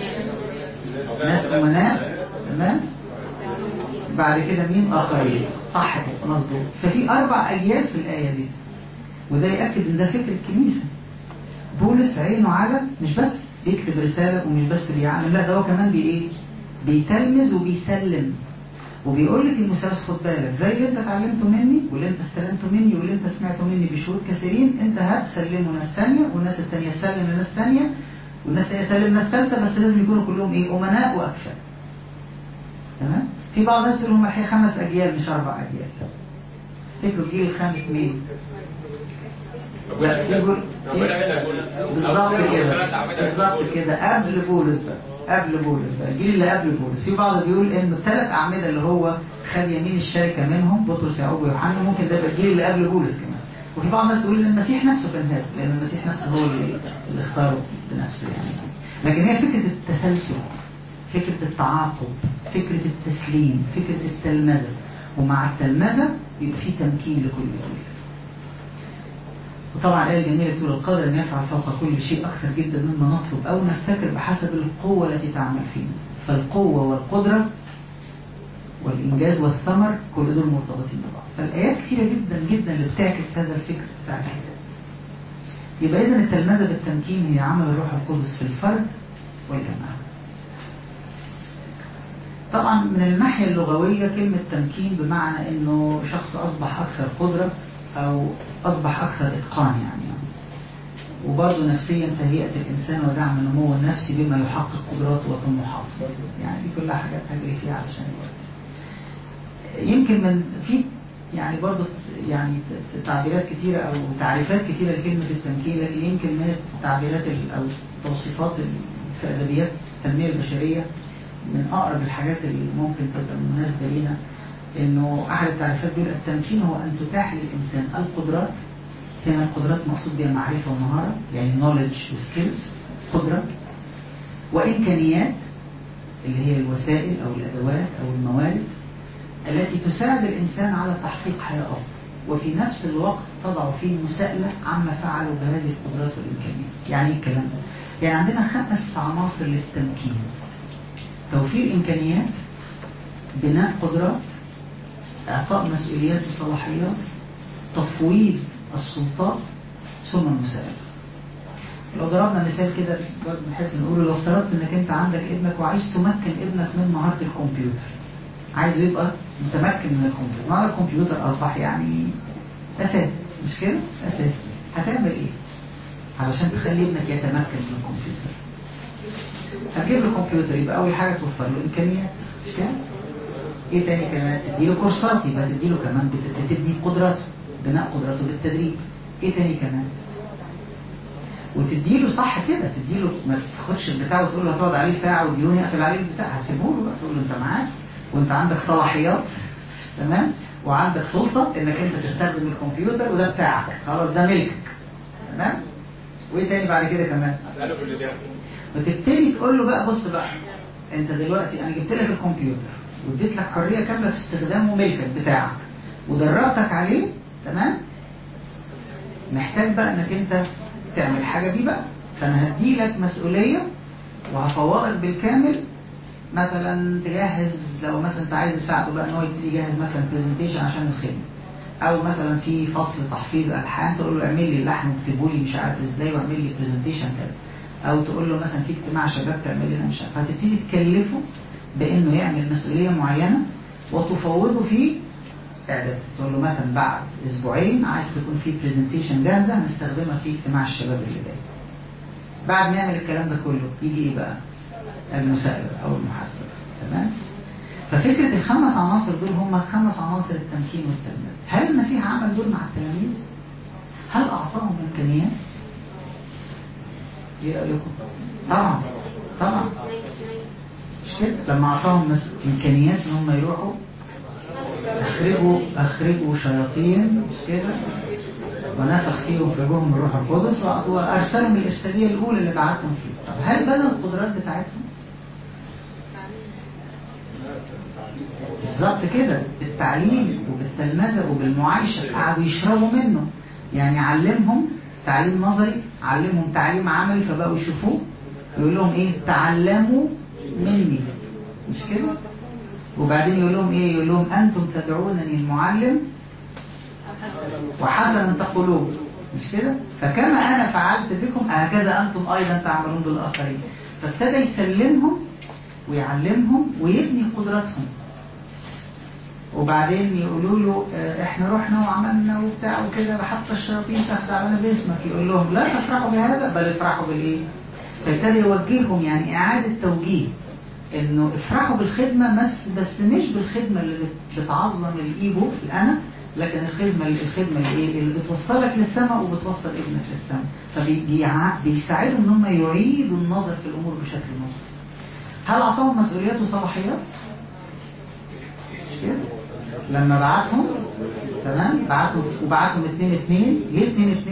Speaker 1: ناس أمناء. تمام. بعد كده مين؟ آخرين. صح كده مظبوط. ففي 4 أجيال في الآية دي، وده يأكد ان ده فكر الكنيسة. بولس عينه على مش بس بيكتب رسالة ومش بس بيعلم، لا ده هو كمان بيتلمذ وبيسلم، وبيقول لتيموثاوس خد بالك زي اللي انت اتعلمته مني واللي انت استلمته مني واللي انت سمعته مني بشهود كثيرين، انت هتسلمه ناس تانية، والناس التانية تسلم لناس تانية، والناس التانية تسلم ناس تالتة، بس لازم يكونوا كلهم أمناء وأكفاء. تمام؟ في بعض الناس يقولوا هم الحقيقة 5 أجيال مش 4 أجيال. تفتكروا الجيل الخامس مين؟ بالظبط كده قبل بولس بقى، الجيل اللي قبل بولس. في بعض بيقول ان ال3 أعمدة اللي هو خد يمين الشركة منهم بطرس يعقوب ويوحنا ممكن ده يبقى الجيل اللي قبل بولس كمان. وفي بعض الناس بيقول ان المسيح نفسه كان هذا، لان المسيح نفسه هو اللي اختاره بنفسه يعني. لكن هي فكرة التسلسل، فكرة التعاقب، فكرة التسليم، فكرة التلمذة، ومع التلمذة يبقى في تمكين لكل دول. وطبعا الآية الجميلة تقول القادر أن يفعل فوق كل شيء أكثر جدا مما نطلب أو نفتكر بحسب القوة التي تعمل فينا. فالقوة والقدرة والإنجاز والثمر كل دول مرتبطين ببعض. فالآيات كثيرة جدا جدا اللي بتعكس هذا الفكر بتاع الكتاب. يبقى إذن التلمذة بالتمكين هي عمل الروح القدس في الفرد والجماعة. طبعا من الناحية اللغوية كلمة تمكين بمعنى إنه شخص أصبح أكثر قدرة أو أصبح أكثر إتقان يعني. وبرضه نفسيا تهيئة الإنسان ودعم النمو النفسي بما يحقق قدراته وطموحاته. يعني دي كلها حاجات هجري فيها علشان الوقت. يمكن من في يعني برضه يعني تعبيرات كثيرة أو تعريفات كثيرة لكلمة التمكين، لكن يمكن من التعبيرات أو توصيفات في أدبيات التنمية البشرية من أقرب الحاجات اللي ممكن تبقى مناسبة لنا، إنه أحد التعريفات بيقول التمكين هو أن تتاح للإنسان القدرات. هنا القدرات مقصود بها معرفة ومهارة، يعني knowledge وskills، قدرة وإمكانيات اللي هي الوسائل أو الأدوات أو الموارد التي تساعد الإنسان على تحقيق حياة أفضل، وفي نفس الوقت تضع فيه مساءلة عما فعلوا بهذه القدرات والإمكانيات. يعني إيه الكلام ده؟ يعني عندنا 5 عناصر للتمكين: توفير إمكانيات، بناء قدرات، إعطاء مسؤوليات وصلاحيات، تفويض السلطات، ثم المساءلة. لو ضربنا مثال كده نحب نقوله، لو افترضت انك انت عندك ابنك وعايز تمكن ابنك من مهارة الكمبيوتر، عايزه يبقى متمكن من الكمبيوتر، مهارة الكمبيوتر أصبح يعني أساس، مش كده؟ أساس. هتعمل إيه علشان تخلي ابنك يتمكن من الكمبيوتر؟ هتجيب له كمبيوتر، يبقى أول حاجة توفر له إمكانيات، مش كده؟ إيه تاني كمان؟ تديله كورسات، يبقى تديله كمان بتبني قدراته، بناء قدراته بالتدريب. إيه تاني كمان؟ وتديله صح كده، تديله، ما تاخدش البتاع وتقول له هتقعد عليه ساعة وديوني اقفل عليه البتاع، هتسيبه له بقى، تقول له أنت معاك وأنت عندك صلاحيات، تمام؟ وعندك سلطة إنك أنت تستخدم الكمبيوتر وده بتاعك، خلاص ده ملكك، تمام؟ وإيه تاني بعد كده كمان؟ أسأله باللي بيعمل. وتبتدي تقول له بقى بص بقى، أنت دلوقتي أنا جبت لك الكمبيوتر واديت لك حرية كاملة في استخدامه، ملكك بتاعك ودربتك عليه، تمام؟ محتاج بقى إنك أنت تعمل حاجة بيه بقى، فأنا هدي لك مسؤولية وهفوضك بالكامل. مثلا تجهز، لو مثلا انت عايز تساعده بقى ان هو يبتدي يجهز مثلا برزنتيشن عشان الخدمه، او مثلا في فصل تحفيظ الحان تقول له اعمل لي اللحن واكتبه لي مش عارف ازاي واعمل لي برزنتيشن كذا، او تقول له مثلا في اجتماع شباب تعمل لنا مش عارف، فتبتدي تكلفه بانه يعمل مسؤوليه معينه وتفوضه في اعداد. تقول له مثلا بعد اسبوعين عايز تكون في برزنتيشن جاهزه هنستخدمها في اجتماع الشباب اللي جاي. بعد ما يعمل الكلام ده كله يجي ايه بقى؟ المساءلة أو المحاسبة، تمام؟ ففكرة ال5 عناصر دول هم 5 عناصر التمكين والتلمذة. هل المسيح عمل دول مع التلاميذ؟ هل أعطاهم إمكانيات؟ إيه رأيكم؟ طبعا مش كده؟ لما أعطاهم إمكانيات إن هم يروحوا أخرجوا شياطين، مش كده؟ ونفخ فيهم في وجوههم الروح القدس وأرسلهم الإرسالية الأولى اللي بعتهم فيه. طب هل بنوا القدرات بتاعتهم؟ بالظبط كده، بالتعليم وبالتلمذة وبالمعايشة، قعدوا يشربوا منه. يعني علمهم تعليم نظري، علمهم تعليم عملي، فبقوا يشوفوه يقول لهم ايه؟ تعلموا مني، مش كده؟ وبعدين يقول لهم ايه؟ يقول لهم انتم تدعونني المعلم وحسنا تقولون، مش كده؟ فكما انا فعلت بكم هكذا انتم ايضا تعملون بالاخرين. فابتدى يسلمهم ويعلمهم ويبني قدراتهم. وبعدين يقولوا له احنا رحنا وعملنا وبتاع وكده حتى الشياطين تخدع لنا باسمك. يقول لهم لا تفرحوا بهذا بل افرحوا بالايه؟ فابتدى يوجههم، يعني اعاده توجيه، انه افرحوا بالخدمه بس مش بالخدمه اللي بتعظم الايجو الانا، لكن الخدمه اللي بتوصلك للسماء وبتوصل ابنك للسماء. فبيساعدهم ان هم يعيدوا النظر في الامور بشكل مظبوط. هل اعطاهم مسؤوليات وصلاحيات؟ لما بعتهم، تمام، بعتهم 2-2. ليه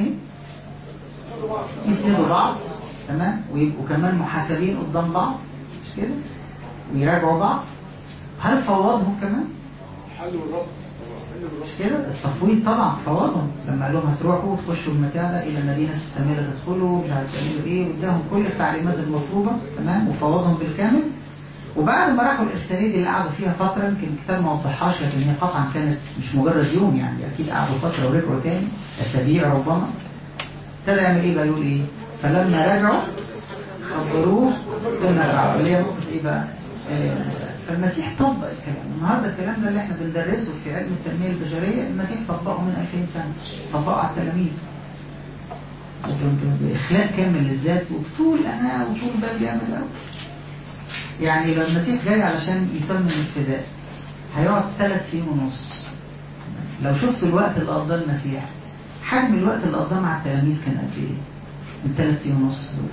Speaker 1: 2-2؟ يسندوا بعض، تمام، ويبقوا كمان محاسبين قدام بعض، مش كده؟ ويراجعوا بعض. هل فوضهم كمان؟
Speaker 2: حلوا الرب،
Speaker 1: مش كده؟ التفويض طبعا فوضهم لما قال لهم هتروحوا وتخشوا المكان ده الى مدينه السامره تدخلوا مش عارف تعملوا ايه، واداهم كل التعليمات المطلوبه، تمام، وفوضهم بالكامل. وبعد ما راحوا الارساليه دي اللي قعدوا فيها فتره، يمكن الكتاب ما وضحهاش لكن هي قطعا كانت مش مجرد يوم، يعني اكيد قعدوا فتره ورجعوا تاني اسابيع ربما. ابتدى يعمل ايه بقى؟ يقول ايه؟ فلما رجعوا خبروه بالنبع، اللي هي نقطه ايه بقى؟ فالمسيح طبق الكلام. النهارده الكلام ده اللي احنا بندرسه في علم التنميه البشريه، المسيح طبقه من 2000 سنه، طبقه على التلاميذ باخلاء كامل للذات وبطول انا وطول بال جامد قوي. يعني لو المسيح جاي علشان يتمم الفداء هيقعد 3 سنين ونص. لو شفتوا الوقت اللي قضاه المسيح، حجم الوقت اللي قضاه مع التلاميذ كان قد ايه؟ من 3 سنين ونص دول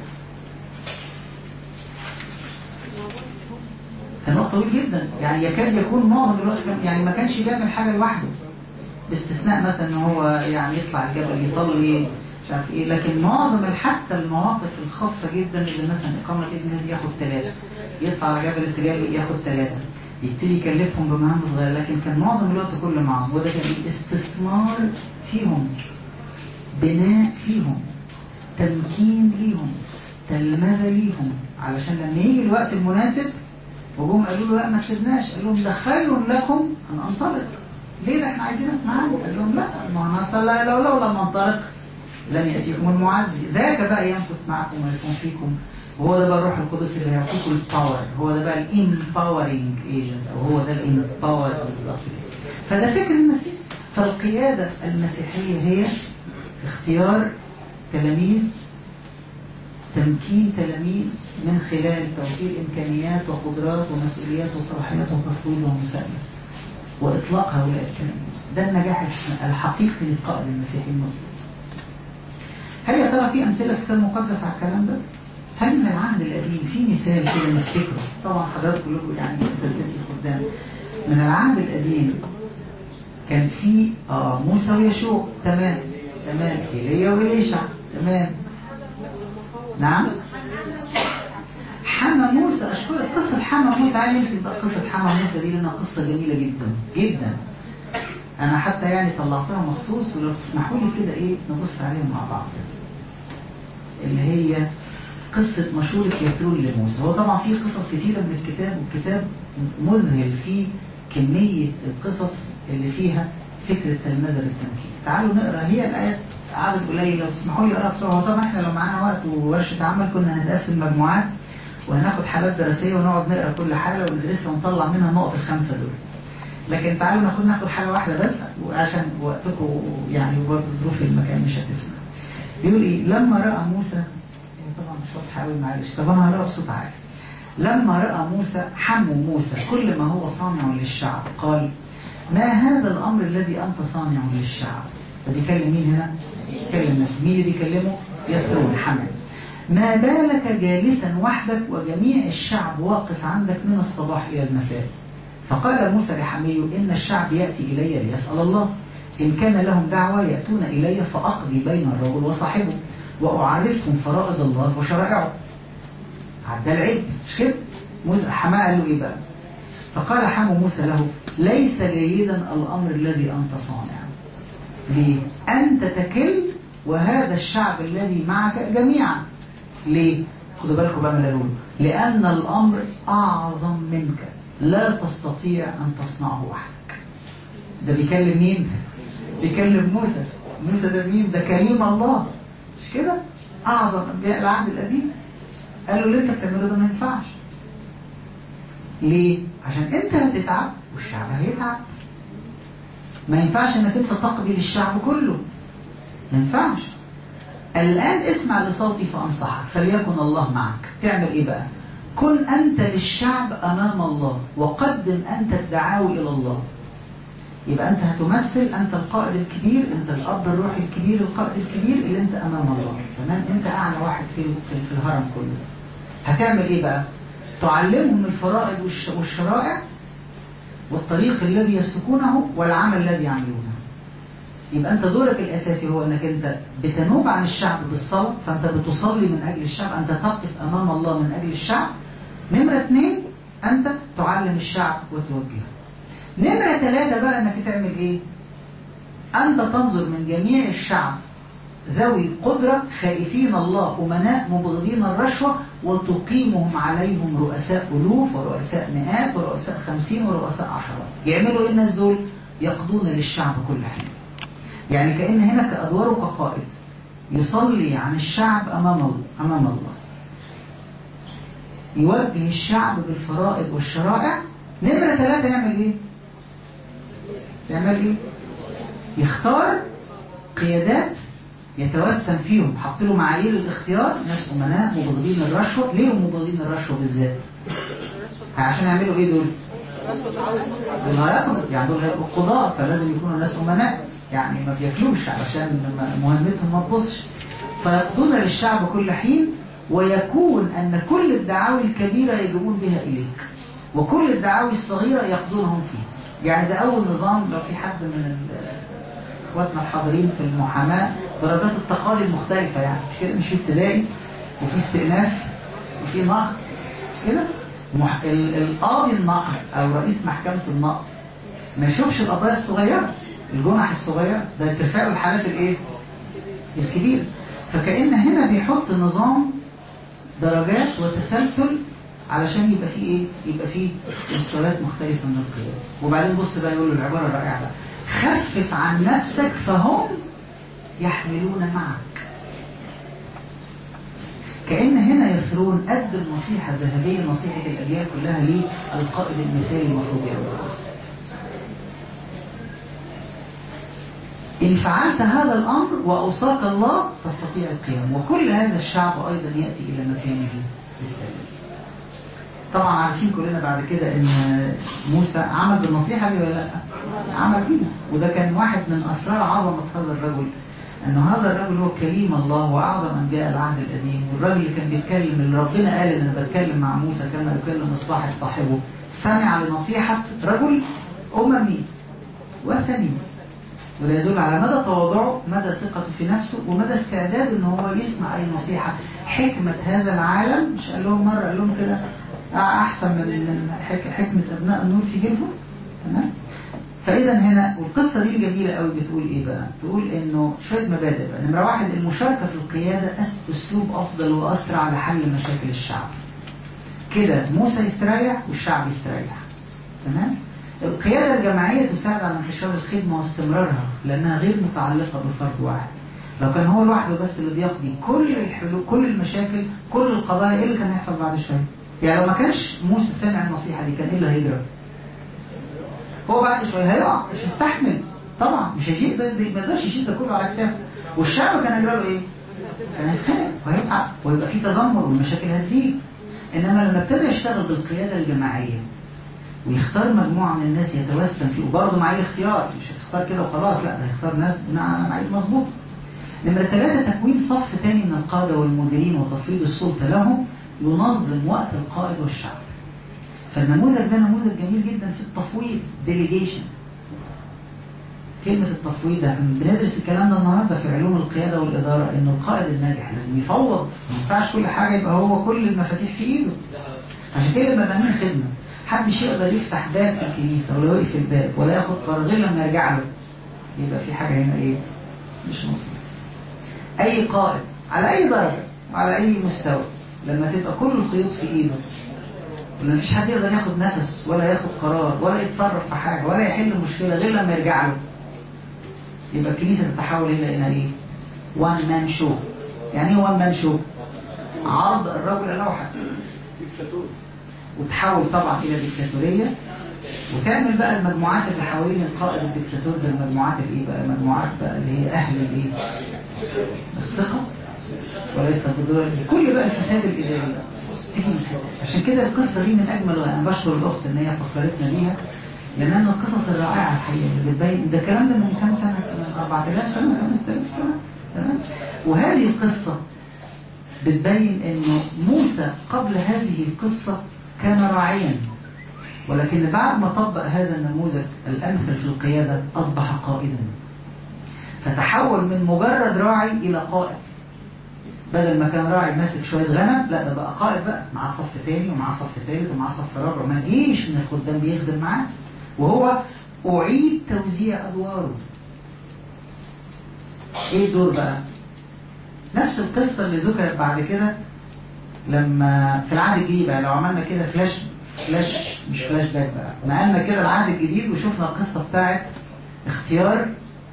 Speaker 1: كان وقت طويل جدا، يعني يكاد يكون معظم الوقت يعني ما كانش بيعمل حاجه لوحده، باستثناء مثلا ان هو يعني يطلع الجبل يصلي مش عارف ايه. لكن معظم حتى المواقف الخاصه جدا اللي مثلا اقامه ابن ياخد 3، يطلع على جبل التجاري ياخد 3، يبتدي يكلفهم بمهام صغيره، لكن كان معظم الوقت كله معهم. وده كان استثمار فيهم، بناء فيهم، تمكين ليهم، تلمذه ليهم، علشان لما يجي الوقت المناسب وجم قالوا له لا ما تسيبناش، قال لهم ده خير لكم ان انطلق. ليه؟ ده احنا عايزينك معانا. قال لهم لا، ما انا اصلا لو لم انطلق لن ياتيكم المعزي، ذاك بقى ينفث معكم ويكون فيكم. وهو ده بقى الروح القدس اللي هيعطيكم الباور، هو ده بقى الامباورنج ايجنت، او هو ده الامباور بالظبط. فده فكر المسيح. فالقياده المسيحيه هي اختيار تلاميذ، تمكين تلاميذ من خلال توفير إمكانيات وقدرات ومسؤوليات وصلاحيات وتفويض ومساءلة وإطلاق هؤلاء التلاميذ. ده النجاح الحقيقي للقائد المسيحي المظبوط. هل يا ترى في أمثلة في الكتاب المقدس على الكلام ده؟ هل من العهد القديم في مثال كده نفتكره؟ طبعا حضرتك كلكم يعني سلسلتي قدام. من العهد القديم كان في موسى ويشوع، تمام، إيليا وإليشع، تمام، نعم، حما موسى. أشكرك. قصة حما موسى، تعالى نمسك بقى قصة حما موسى دي لأنها قصة جميلة جدا جدا. أنا حتى يعني طلعتها مخصوص، ولو تسمحوا لي كده إيه نبص عليهم مع بعض. اللي هي قصة مشورة يثرون لموسى. هو طبعا فيه قصص كتيرة من الكتاب، والكتاب مذهل فيه كمية القصص اللي فيها فكرة تلمذة بالتمكين. تعالوا نقرأ، هي الآيات عدد قليل، لو تسمحوا لي أقرأ بسرعة. طبعا احنا لو معانا وقت وورشة عمل كنا هنقسم مجموعات وهناخد حالات دراسية ونقعد نقرأ كل حالة وندرسها ونطلع منها نقط ال5 دول. لكن تعالوا ناخد حالة واحدة بس وعشان وقتكم يعني وبرضه ظروف المكان مش هتسمع. بيقول ايه؟ لما رأى موسى، طبعا مش واضحة قوي معلش، طب انا هقرأ بصوت عالي. لما رأى موسى حمو موسى كل ما هو صانع للشعب قال: ما هذا الأمر الذي أنت صانع للشعب؟ فبيكلم مين هنا؟ بيكلم نفسه. مين اللي بيكلمه؟ يثرون حمل. ما بالك جالسا وحدك وجميع الشعب واقف عندك من الصباح إلى المساء؟ فقال موسى لحميه: إن الشعب يأتي إلي ليسأل الله، إن كان لهم دعوة يأتون إلي فأقضي بين الرجل وصاحبه وأعرفهم فرائض الله وشرائعه. عدى العيب، مش كده؟ موسى حماه قال له إيه بقى؟ فقال حمو موسى له: ليس جيدا الأمر الذي أنت صانع. ليه؟ أنت تكل وهذا الشعب الذي معك جميعا. ليه؟ خدوا بالكم بقى من اللي أقوله. لأن الأمر أعظم منك. لا تستطيع أن تصنعه وحدك. ده بيكلم مين؟ بيكلم موسى. موسى ده مين؟ ده كليم الله، مش كده؟ أعظم أنبياء العهد القديم. قال له اللي انت بتعمله ده ما ينفعش. ليه؟ عشان انت هتتعب والشعب هيتعب. ما ينفعش انك انت تقضي للشعب كله، ما ينفعش. الآن اسمع لصوتي فأنصحك، فليكن الله معك. تعمل ايه بقى؟ كن أنت للشعب أمام الله، وقدم أنت الدعاوي إلى الله. يبقى أنت هتمثل، أنت القائد الكبير، أنت الأب الروحي الكبير، القائد الكبير اللي أنت أمام الله. تمام؟ أنت أعلى واحد في الهرم كله. هتعمل إيه بقى؟ تعلمهم الفرائض والشرائع والطريق الذي يسلكونه والعمل الذي يعملونه. يبقى أنت دورك الأساسي هو أنك أنت بتنوب عن الشعب بالصلاة، فأنت بتصلي من أجل الشعب، أنت تقف أمام الله من أجل الشعب. نمرة 2، أنت تعلم الشعب وتوجهه. نمرة 3 بقى أنك تعمل إيه؟ أنت تنظر من جميع الشعب ذوي قدرة خائفين الله أمناء مبغضين الرشوة، وتقيمهم عليهم رؤساء ألوف ورؤساء مئات ورؤساء 50 ورؤساء عشرات. يعملوا إيه الناس دول؟ يقضون للشعب كل حين. يعني كأن هنا كأدواره كقائد يصلي عن الشعب أمام الله، يوجه الشعب بالفرائض والشرائع. نمرة 3 يعمل إيه؟ يختار قيادات يتوسم فيهم، حط له معايير الاختيار، ناس أمناء مبغضين الرشوة. ليه مبغضين الرشوة بالذات؟ عشان يعملوا إيه دول؟ يعني دول هيبقوا قضاء، فلازم يكونوا ناس أمناء، يعني ما بياكلوش علشان مهمتهم ما تبصش. فيقضون للشعب كل حين، ويكون أن كل الدعاوي الكبيرة يجيبون بها إليك، وكل الدعاوي الصغيرة يقضونهم فيه. يعني ده أول نظام. لو في حد من اخواتنا الحاضرين في المحاماة، درجات التقاضي المختلفة، يعني مش كده؟ مش في ابتدائي وفي استئناف وفي نقض كده. القاضي النقض أو رئيس محكمة النقض ما يشوفش القضايا الصغيرة، الجنح الصغير ده، ترفع له الحالات الايه؟ الكبيرة. فكأن هنا بيحط نظام درجات وتسلسل علشان يبقى فيه ايه؟ يبقى فيه مستويات مختلفة من القيادة. وبعدين بص بقى، يقول له العبارة الرائعة بقى: خفف عن نفسك فهم يحملون معك. كأن هنا يثرون قد النصيحة الذهبية، نصيحة الأجيال كلها للقائد المثالي المفروض يعمله. إن فعلت هذا الأمر وأوصاك الله تستطيع القيام، وكل هذا الشعب أيضا يأتي إلى مكانه بالسلام. طبعا عارفين كلنا بعد كده إن موسى عمل بالنصيحة دي ولا لا؟ عمل بيها. وده كان واحد من أسرار عظمة هذا الرجل، أنه هذا الرجل هو كليم الله وأعظم أنبياء العهد القديم، والرجل اللي كان بيتكلم، اللي ربنا قال إن أنا بتكلم مع موسى كما يكلم الصاحب صاحبه، سمع لنصيحة رجل أممي وثني. وده يدل على مدى تواضعه، مدى ثقته في نفسه، ومدى استعداده ان هو يسمع اي نصيحة. حكمة هذا العالم، مش قال لهم مرة، قال لهم كده: احسن من حكمة ابناء النور في جيلهم. تمام؟ فاذا هنا والقصة دي الجميلة قوي بتقول ايه بقى؟ تقول انه شوية مبادئ بقى. نمرة 1، المشاركة في القيادة اسلوب افضل واسرع لحل مشاكل الشعب. كده موسى يستريح والشعب يستريح. تمام؟ القيادة الجماعية تساعد على انتشار الخدمة واستمرارها، لأنها غير متعلقة بفرد واحد. لو كان هو لوحده بس اللي بيقضي كل الحلول، كل المشاكل، كل القضايا، ايه اللي كان هيحصل بعد شوية؟ يعني لو ما كانش موسى سمع النصيحة دي، كان ايه اللي هيجرى؟ هو بعد شوية هيقع، مش يستحمل طبعا، مش هيشيل ده، ما يقدرش يشيل ده كله على كتافه. والشعب كان هيجرى له ايه؟ كان هيتخنق وهيتعب ويبقى فيه تذمر والمشاكل هتزيد. انما لما ابتدى يشتغل بالقيادة الجماعية ويختار مجموعة من الناس يتوسم فيه، وبرضه معايير اختيار، مش هتختار كده وخلاص، لا، ده هيختار ناس بناء على معايير مظبوطة. نمرة 3، تكوين صف تاني من القادة والمديرين وتفويض السلطة لهم ينظم وقت القائد والشعب. فالنموذج ده نموذج جميل جدا في التفويض، ديليجيشن. كلمة التفويض ده بندرس الكلام ده النهارده في علوم القيادة والإدارة، إنه القائد الناجح لازم يفوض، ما ينفعش كل حاجة يبقى هو كل المفاتيح في إيده. عشان كده لما بنعمل خدمة، محدش يقدر يفتح باب في الكنيسة ولا يوقف الباب ولا ياخد قرار غير لما يرجع له، يبقى في حاجة هنا ايه؟ مش مظبوط. اي قائد على اي درجة وعلى اي مستوى، لما تبقى كل الخيوط في ايده ولا مفيش حد يقدر ياخد نفس ولا ياخد قرار ولا يتصرف في حاجة ولا يحل مشكلة غير لما يرجع له. يبقى الكنيسة تتحول إلى إيه؟ وان مان شو. يعني ايه وان مان شو؟ عرض الرجل الأوحد، وتحول طبعا إلى ديكتاتورية، وتعمل بقى المجموعات اللي حوالين القائد الدكتاتور ده المجموعات الايه بقى؟ المجموعات بقى اللي هي اهل الايه؟ الثقه وليس الضرر. كل بقى الفساد الاداري تيجي. عشان كده القصه دي من اجمل، وانا بشكر الاخت ان هي فكرتنا بيها، لان من القصص الرائعه الحقيقه اللي بتبين ده. الكلام ده من كام سنه؟ من 4000 سنه 5000 سنه. تمام. وهذه القصه بتبين انه موسى قبل هذه القصه كان راعيا، ولكن بعد ما طبق هذا النموذج الأمثل في القيادة أصبح قائدا، فتحول من مجرد راعي إلى قائد. بدل ما كان راعي ماسك شوية غنم، لا ده بقى قائد بقى، مع صف تاني ومع صف ثالث ومع صف رابع، ما جيش من الخدام بيخدم معاه، وهو أعيد توزيع أدواره. إيه الدور بقى؟ نفس القصة اللي ذكرت بعد كده لما في العهد الجديد بقى، لو عملنا كده فلاش مش فلاش باك بقى، نقلنا كده العهد الجديد وشفنا القصة بتاعت اختيار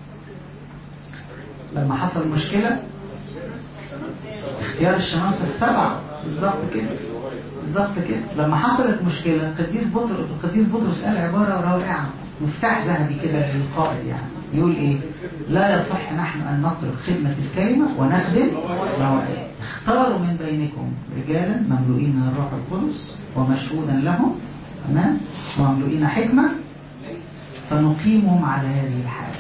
Speaker 1: لما حصل مشكلة، اختيار الشمامسة السبعة. بالظبط كده لما حصلت مشكلة، القديس بطرس قال عبارة رائعة، مفتاح ذهبي كده للقائد. يعني يقول ايه؟ لا يصح نحن ان نترك خدمة الكلمة ونخدم موائد. اختاروا من بينكم رجالا مملوئين من الروح القدس ومشهودا لهم، تمام، ومملوئين حكمة، فنقيمهم على هذه الحالة.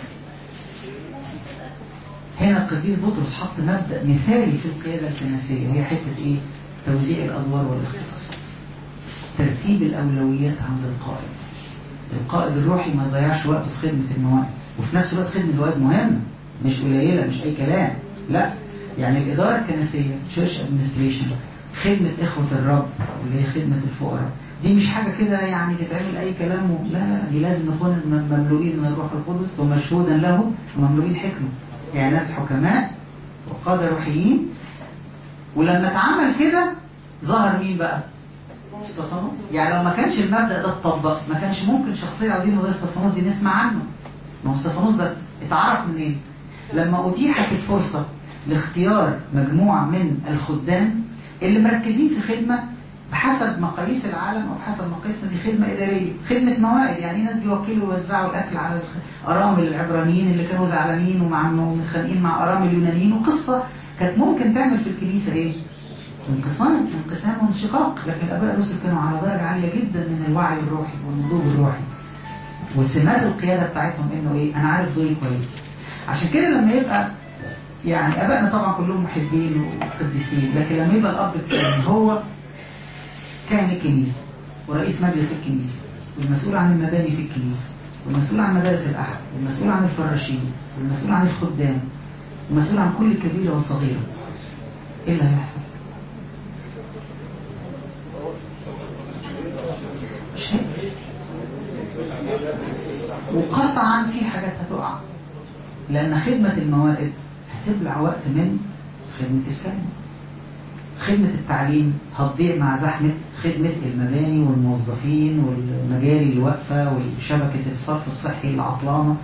Speaker 1: هنا القديس بطرس حط مبدأ مثالي في القيادة الكنسية، هي حتة ايه؟ توزيع الأدوار والاختصاصات، ترتيب الأولويات عند القائد الروحي ما يضيعش وقته في خدمة الموائد، وفي نفس الوقت خدمة الموائد مهمة مش قليلة، مش أي كلام، لا. يعني الإدارة الكنسية Church Administration، خدمة إخوة الرب اللي هي خدمة الفقراء، دي مش حاجة كده يعني تتعمل أي كلام، لا، دي لازم نكون مملوئين من الروح القدس ومشهودا له ومملوئين حكمة، يعني ناس حكماء وقادة روحيين. ولما اتعمل كده ظهر مين بقى؟ استفانوس. يعني لو ما كانش المبدأ ده اتطبق، ما كانش ممكن شخصية عظيمة زي استفانوس دي نسمع عنه. ما هو استفانوس ده اتعرف منين؟ لما أتيحت الفرصة لاختيار مجموعة من الخدام اللي مركزين في خدمة بحسب مقاييس العالم أو بحسب مقاييسنا دي خدمة إدارية، خدمة موائد. يعني ناس بيوكلوا ويوزعوا الأكل على أرامل العبرانيين اللي كانوا زعلانين ومتخانقين مع أرامل اليونانيين، وقصة كانت ممكن تعمل في الكنيسة إيه؟ انقسام وانشقاق. لكن الآباء الرسل كانوا على درجة عالية جدا من الوعي الروحي والنضوج الروحي، وسمات القيادة بتاعتهم إنه إيه؟ أنا عارف دوري كويس. عشان كده لما يبقى يعني أبائنا طبعا كلهم محبين وقديسين، لكن لما يبقى الأب الكاهن هو كاهن الكنيسة ورئيس مجلس الكنيسة والمسؤول عن المباني في الكنيسة والمسؤول عن مدارس الأحد والمسؤول عن الفراشين والمسؤول عن الخدام والمسؤول عن كل كبيرة وصغيرة، إيه اللي هيحصل؟ مش هيك. وقطعا في حاجات هتقع، لأن خدمة الموائد هتبلع وقت من خدمة الكلمة. خدمة التعليم هتضيع مع زحمة خدمة المباني والموظفين والمجاري اللي واقفة وشبكة الصرف الصحي العطلانة.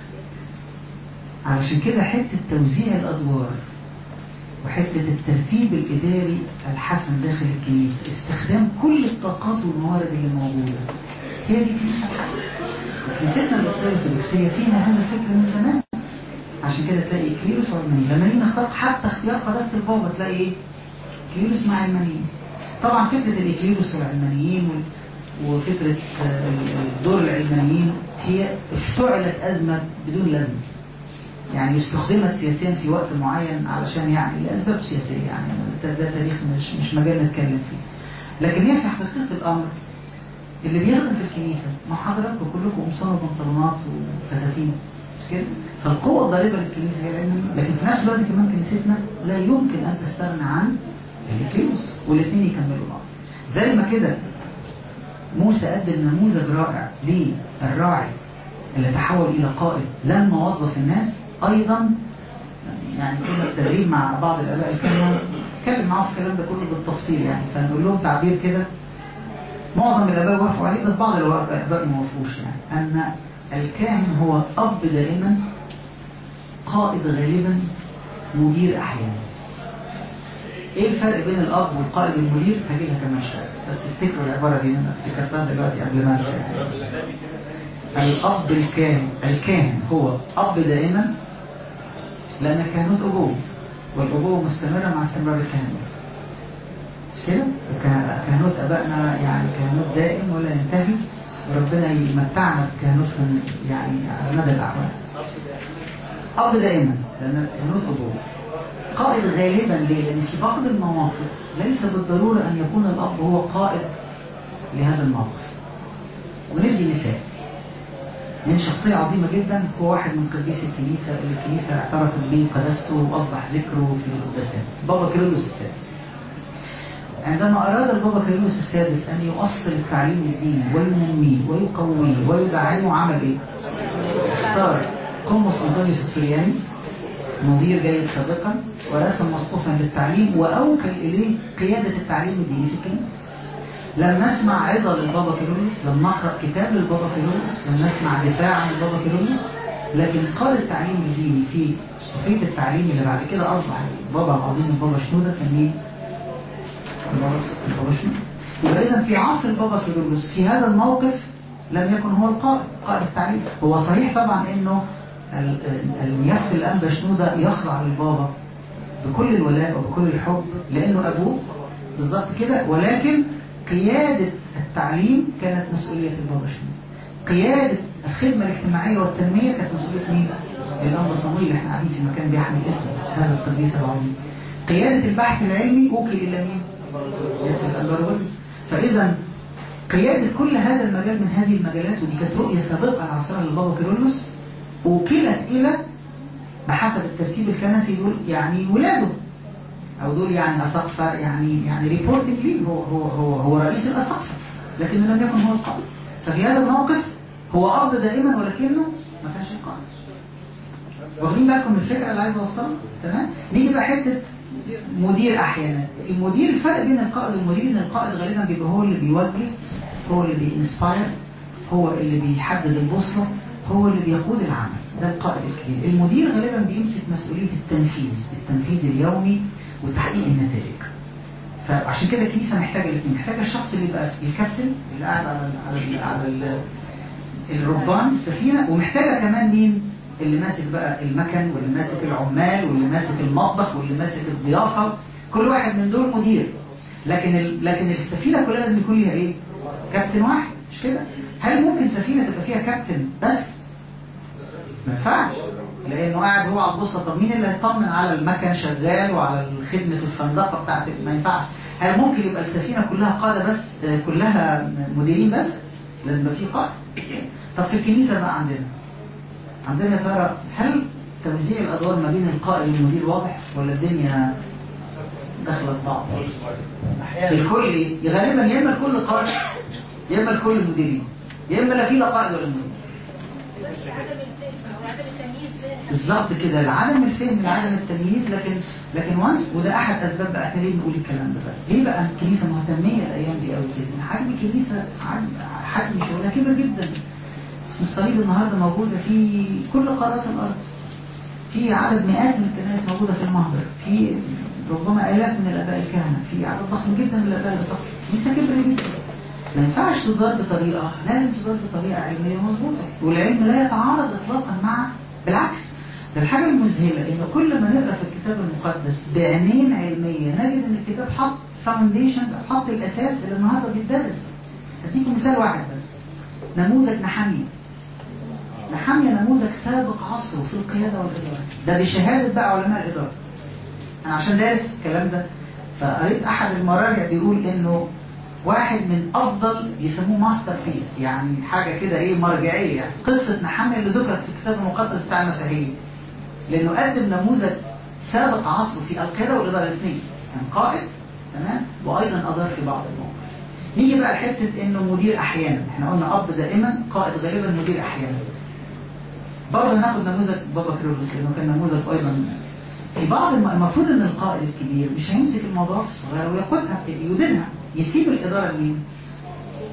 Speaker 1: علشان كده حتة توزيع الأدوار وحتة الترتيب الإداري الحسن داخل الكنيسة، استخدام كل الطاقات والموارد اللي موجودة، هي دي كنيسة الحق. كنيستنا الأرثوذكسية فيها هذا الفكر من زمان. عشان كده تلاقي كليروس وعلمانيين. لما نيجي نختار حتى اختيار قداسة البابا تلاقي ايه؟ كليروس مع علمانيين. طبعا فكرة الإكليروس والعلمانيين وفكرة دور العلمانيين هي افتعلت أزمة بدون لازمة، يعني استخدمت سياسيا في وقت معين علشان يعني لأسباب سياسية، يعني ده تاريخ مش مجال نتكلم فيه. لكن هي في حقيقة الأمر اللي بيخدم في الكنيسة مع حضراتكم كلكم قمصان وبنطلونات وفساتين، مش كده؟ فالقوة الضاربة للكنيسة هي العلمانية، لكن في نفس الوقت كمان كنيستنا لا يمكن أن تستغنى عن الكليروس، والاثنين يكملوا بعض. زي ما كده موسى قدم نموذج رائع للراعي اللي تحول إلى قائد لما وظف الناس، أيضا يعني كنا التدريب مع بعض الآباء الكهنة اتكلم معاهم في الكلام ده كله بالتفصيل، يعني فنقول لهم تعبير كده معظم الآباء وافقوا عليه، بس بعض الآباء ما وافقوش، يعني أن الكاهن هو أب دائما، قائد غالبا، مدير أحيانا. إيه الفرق بين الأب والقائد والمدير؟ هجيلها كمان شوية، بس افتكروا العبارة دي، أنا افتكرتها دلوقتي قبل ما أنسى. الأب الكاهن هو أب دائما، لأن الكهنوت أبوه، والأبوة مستمرة مع استمرار الكهنوت، مش كده؟ كهنوت أبائنا يعني كهنوت دائم ولا ينتهي، وربنا يمتعنا بكهنوتهم يعني على مدى الأعوام. أب دائما لأن الكهنوت أبوه. قائد غالبا ليه؟ لأن في بعض المواقف ليس بالضرورة أن يكون الأب هو قائد لهذا الموقف. وندي مثال من شخصية عظيمة جدا، هو واحد من قديس الكنيسة اللي الكنيسة اعترفت به قداسته وأصبح ذكره في القداسات، بابا كيرلس السادس. عندما أراد البابا كيرلس السادس أن يؤصل التعليم الديني وينميه ويقويه ويدعمه، عمل إيه؟ اختار قمص أنطونيوس السورياني، نظير جيد سابقا، ورسم مصطفى للتعليم، وأوكل إليه قيادة التعليم الديني في الكنيسة. لم نسمع عظة للبابا كيرلس، لم نقرأ كتاب للبابا كيرلس، لم نسمع دفاع عن البابا كيرلس، لكن قاد التعليم الديني في صفية التعليم اللي بعد كده أصبح البابا العظيم البابا شنودة. كان مين؟ البابا شنودة. يبقى إذن في عصر البابا كيرلس في هذا الموقف لم يكن هو قائد التعليم. هو صحيح طبعا إنه الميف الأنبا شنودة يخضع للبابا بكل الولاء وبكل الحب لأنه أبوه بالضبط كده، ولكن قيادة التعليم كانت مسؤولية البابا شنودة. قيادة الخدمة الاجتماعية والتنمية كانت مسؤولية مين؟ الأنبا صموئيل اللي احنا قاعدين في مكان بيحمل اسم هذا القديس العظيم. قيادة البحث العلمي وكل إلى مين؟ الأنبا رولوس. فإذا قيادة كل هذا المجال من هذه المجالات، ودي كانت رؤية سابقة على عصرها للبابا كيرلس، وكلت إلى بحسب الترتيب الكنسي دول يعني ولاده، أو دول يعني أساقفة، يعني ريبورتنج ليه هو رئيس الأساقفة، لكنه لم يكن هو القائد. ففي هذا الموقف هو أب دائما ولكنه ما كانش القائد. واخدين بالكم من الفكرة اللي عايز أوصلها؟ تمام؟ نيجي بقى حتة مدير. أحيانا المدير، الفرق بين القائد والمدير إن القائد غالبا بيبقى هو اللي بيوجه، هو اللي بينسباير، هو اللي بيحدد البوصلة، هو اللي بيقود العمل. ده القائد الكبير. المدير غالبا بيمسك مسؤولية التنفيذ اليومي وتحقيق النتائج. فعشان كده الكنيسة محتاجة الاثنين، محتاجة الشخص اللي يبقى الكابتن اللي قاعد على الربان السفينة، ومحتاجة كمان مين؟ اللي ماسك بقى المكن، واللي ماسك العمال، واللي ماسك المطبخ، واللي ماسك الضيافة. كل واحد من دول مدير، لكن السفينة كلها لازم يكون ليها ايه؟ كابتن واحد، مش كده؟ هل ممكن سفينة تبقى فيها كابتن بس؟ ما ينفعش، لانه قاعد هو على البوصله. طب مين اللي هيطمن على المكن شغال وعلى خدمه الفندقه بتاعت؟ ما ينفعش. هل ممكن يبقى السفينه كلها قاده بس، كلها مديرين بس؟ لازم يبقى في قائد. طب في الكنيسه بقى عندنا ترى هل توزيع الادوار ما بين القائد والمدير واضح، ولا الدنيا داخله في بعض؟ الكل غالبا يا اما الكل قائد يا اما الكل مديرين، يا اما لا في لا قائد ولا مدير. بالظبط كده، عدم الفهم، عدم التمييز. لكن وانس، وده احد اسباب بقى احنا ليه بنقول الكلام ده بقى. ليه بقى الكنيسه مهتميه الايام دي قوي كده؟ حجم الكنيسه، حجم شغلها كبير جدا. اسم الصليب النهارده موجوده في كل قارات الارض، في عدد مئات من الكنائس موجوده في المهجر، في ربما الاف من الاباء الكهنه، في عدد ضخم جدا من الاباء الاساقفه. الكنيسه كبيره جدا، ما ينفعش تدار بطريقه، لازم تدار بطريقه علميه مظبوطه، والعلم لا يتعارض اطلاقا مع، بالعكس. ده الحاجه المذهله انه كل ما نقرا في الكتاب المقدس بعينين علميه نجد ان الكتاب حط فاونديشنز، حط الاساس اللي النهارده بيتدرس. هديكم مثال واحد بس، نموذج نحمية نموذج سابق عصره في القياده والاداره، ده بشهاده بقى علماء الاداره. انا عشان دارس الكلام ده فقريت احد المراجع بيقول انه واحد من افضل، يسموه ماستر بيس، يعني حاجه كده ايه، مرجعيه، يعني قصه نحمية اللي ذكرت في الكتاب المقدس بتاع المسيحيين، لانه قدم نموذج سابق عصره في القياده والاداره الاثنين، كان قائد تمام وايضا ادار في بعض المواقف. نيجي بقى لحته انه مدير احيانا، احنا قلنا اب دائما، قائد غالبا، مدير احيانا. برضه هناخد نموذج بابا كيرلس لانه كان نموذج ايضا في بعض المفروض ان القائد الكبير مش هيمسك الموضوعات الصغيره ويقودها يديرها، يسيب الاداره لمين؟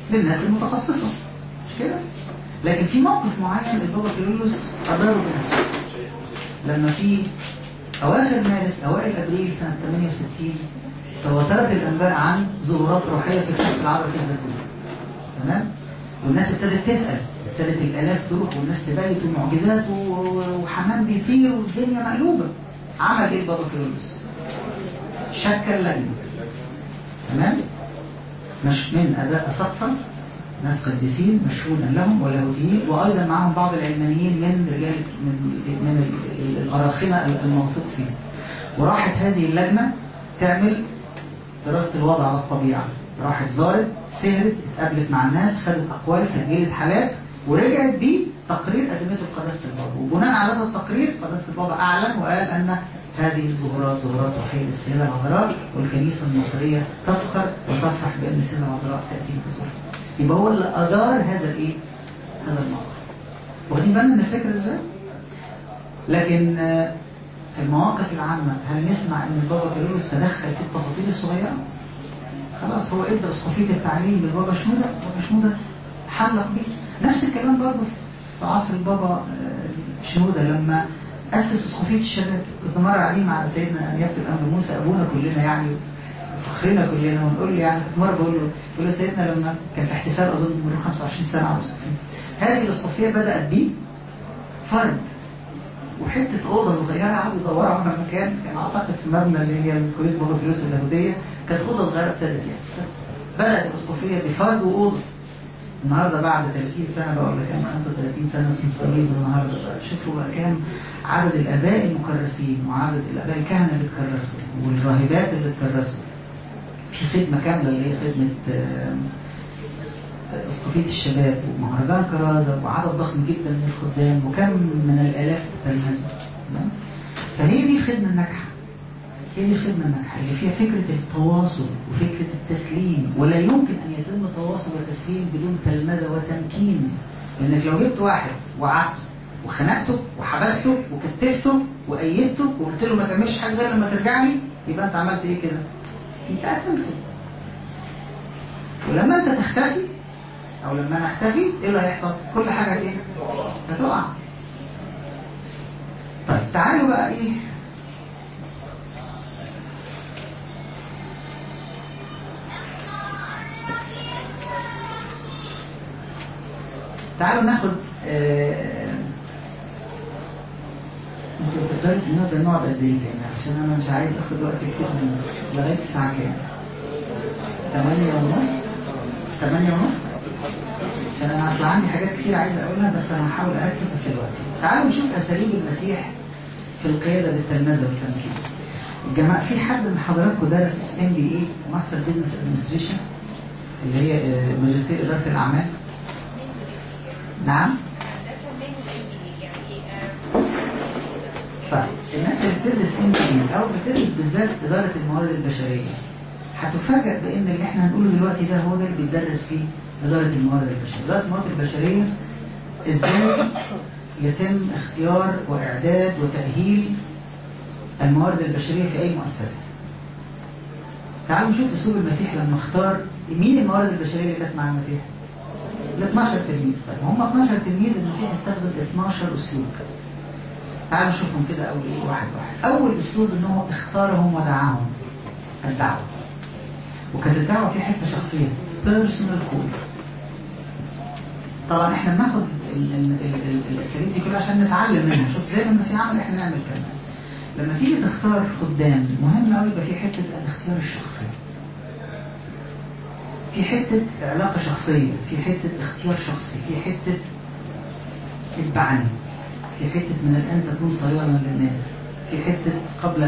Speaker 1: للناس المتخصصة، مش كده؟ لكن في موقف معين البابا كيرلس أداره بنفسه، لما في أواخر مارس أوائل أبريل سنة 68 تواترت الأنباء عن ظهورات روحية في كنيسة العذراء في الزيتون. تمام؟ والناس ابتدت تسأل، ابتدت الآلاف تروح والناس تبيت ومعجزات وحمام بيطير والدنيا مقلوبة. عمل إيه البابا كيرلس؟ شكل لجنة، تمام؟ مش من أداء أساقفة، ناس قديسين مشهودا لهم ولاهوتيين، وأيضا معهم بعض العلمانيين من رجال من الأراخنة الموثوق فيهم. وراحت هذه اللجنة تعمل دراسة الوضع على الطبيعة. راحت زارت، سهرت، اتقابلت مع الناس، خدت أقوال، سجلت حالات، ورجعت بيه تقرير قدمته لقداسة البابا. وبناء على هذا التقرير قداسة البابا أعلن وقال أن هذه الظهورات ظهورات روحية للسيدة العذراء، والكنيسة المصرية تفخر وتفرح بأن السيدة العذراء تأتي بظهورها. يبقى هو اللي أدار هذا الإيه؟ هذا الموقف. واخدين بالنا من الفكرة إزاي؟ لكن في المواقف العامة هل نسمع أن البابا كيرلس تدخل في التفاصيل الصغيرة؟ خلاص هو ادى اسقفيه التعليم للبابا شنودة، البابا شنودة حلق بيه. نفس الكلام برضه في عصر البابا شنودة لما أسس اسقفيه الشباب. كنت مرة قاعدين مع سيدنا نيافة الأنبا موسى أبونا كلنا يعني، فخرنا كلنا، ونقول له يعني كنت مرة بقول له سيدنا لما كان في احتفال أظن من 25 سنة على الاسقفيه، هذه الاسقفيه بدأت بيه فرد وحتة أوضة صغيرة قعدوا يدوروا على مكان، كان أعتقد في مبنى اللي هي كلية بابا كيرلس اللاهوتية، كانت أوضة صغيرة ابتدت يعني. بس بدأت الأسقفية بفرد وأوضة. النهاردة بعد 30 سنة بقى ولا كام 35 سنة اسم الصليب النهاردة بقى شوفوا بقى كام عدد الآباء المكرسين وعدد الآباء الكهنة اللي اتكرسوا والراهبات اللي اتكرسوا في خدمة كاملة اللي هي خدمة أسقفية الشباب ومهرجان كرازة وعدد ضخم جدا من الخدام وكم من الآلاف تلمذوا. فهي دي الخدمة الناجحة، هي دي الخدمة الناجحة اللي فيها فكرة التواصل وفكرة التسليم. ولا يمكن أن يتم تواصل وتسليم بدون تلمذة وتمكين. لأنك لو جبت واحد وعدته وخنقته وحبسته وكتفته وأيدته وقلت له ما تعملش حاجة غير لما ترجع لي، يبقى أنت عملت إيه كده؟ أنت قتلته. ولما أنت تختفي أو لما أنا أختفي إيه اللي هيحصل؟ كل حاجة إيه؟ هتقع. طيب تعالوا بقى إيه؟ تعالوا ناخد انتوا بتقدروا نقعد قد ايه تاني عشان انا مش عايز اخد وقت كتير من لغايه الساعه كام؟ 8:30 عشان انا اصلا عندي حاجات كتير عايز اقولها، بس انا هحاول اركز في الوقت. تعالوا نشوف اساليب المسيح في القياده بالتلمذه والتمكين. الجماعه في حد من حضراتكم درس MBA ماستر بزنس ادمنستريشن اللي هي ماجستير اداره الاعمال؟ نعم. طيب الناس اللي بتدرس MBA او بتدرس بالذات اداره الموارد البشريه هتفاجئ بان اللي احنا هنقوله دلوقتي ده هو ده اللي بيتدرس فيه اداره الموارد البشريه. اداره الموارد البشريه ازاي يتم اختيار واعداد وتاهيل الموارد البشريه في اي مؤسسه. تعالوا نشوف اسلوب المسيح لما اختار مين الموارد البشريه اللي كانت مع المسيح. ال 12 تلميذ. طيب هم 12 تلميذ المسيح استخدم 12 اسلوب. تعالوا نشوفهم كده اول ايه واحد واحد. اول اسلوب انه اختارهم ودعاهم، الدعوه. وكانت الدعوه في حته شخصيه بيرسونال كول. طبعا احنا بناخد الاساليب دي كلها عشان نتعلم منها. شوف زي ما المسيح عمل احنا نعمل كمان. لما تيجي تختار خدام مهم قوي يبقى في حته الاختيار الشخصي، في حته علاقه شخصيه، في حته اختيار شخصي، في حته اتبعني، في حته من الان تكون صيانا للناس، في حته قبل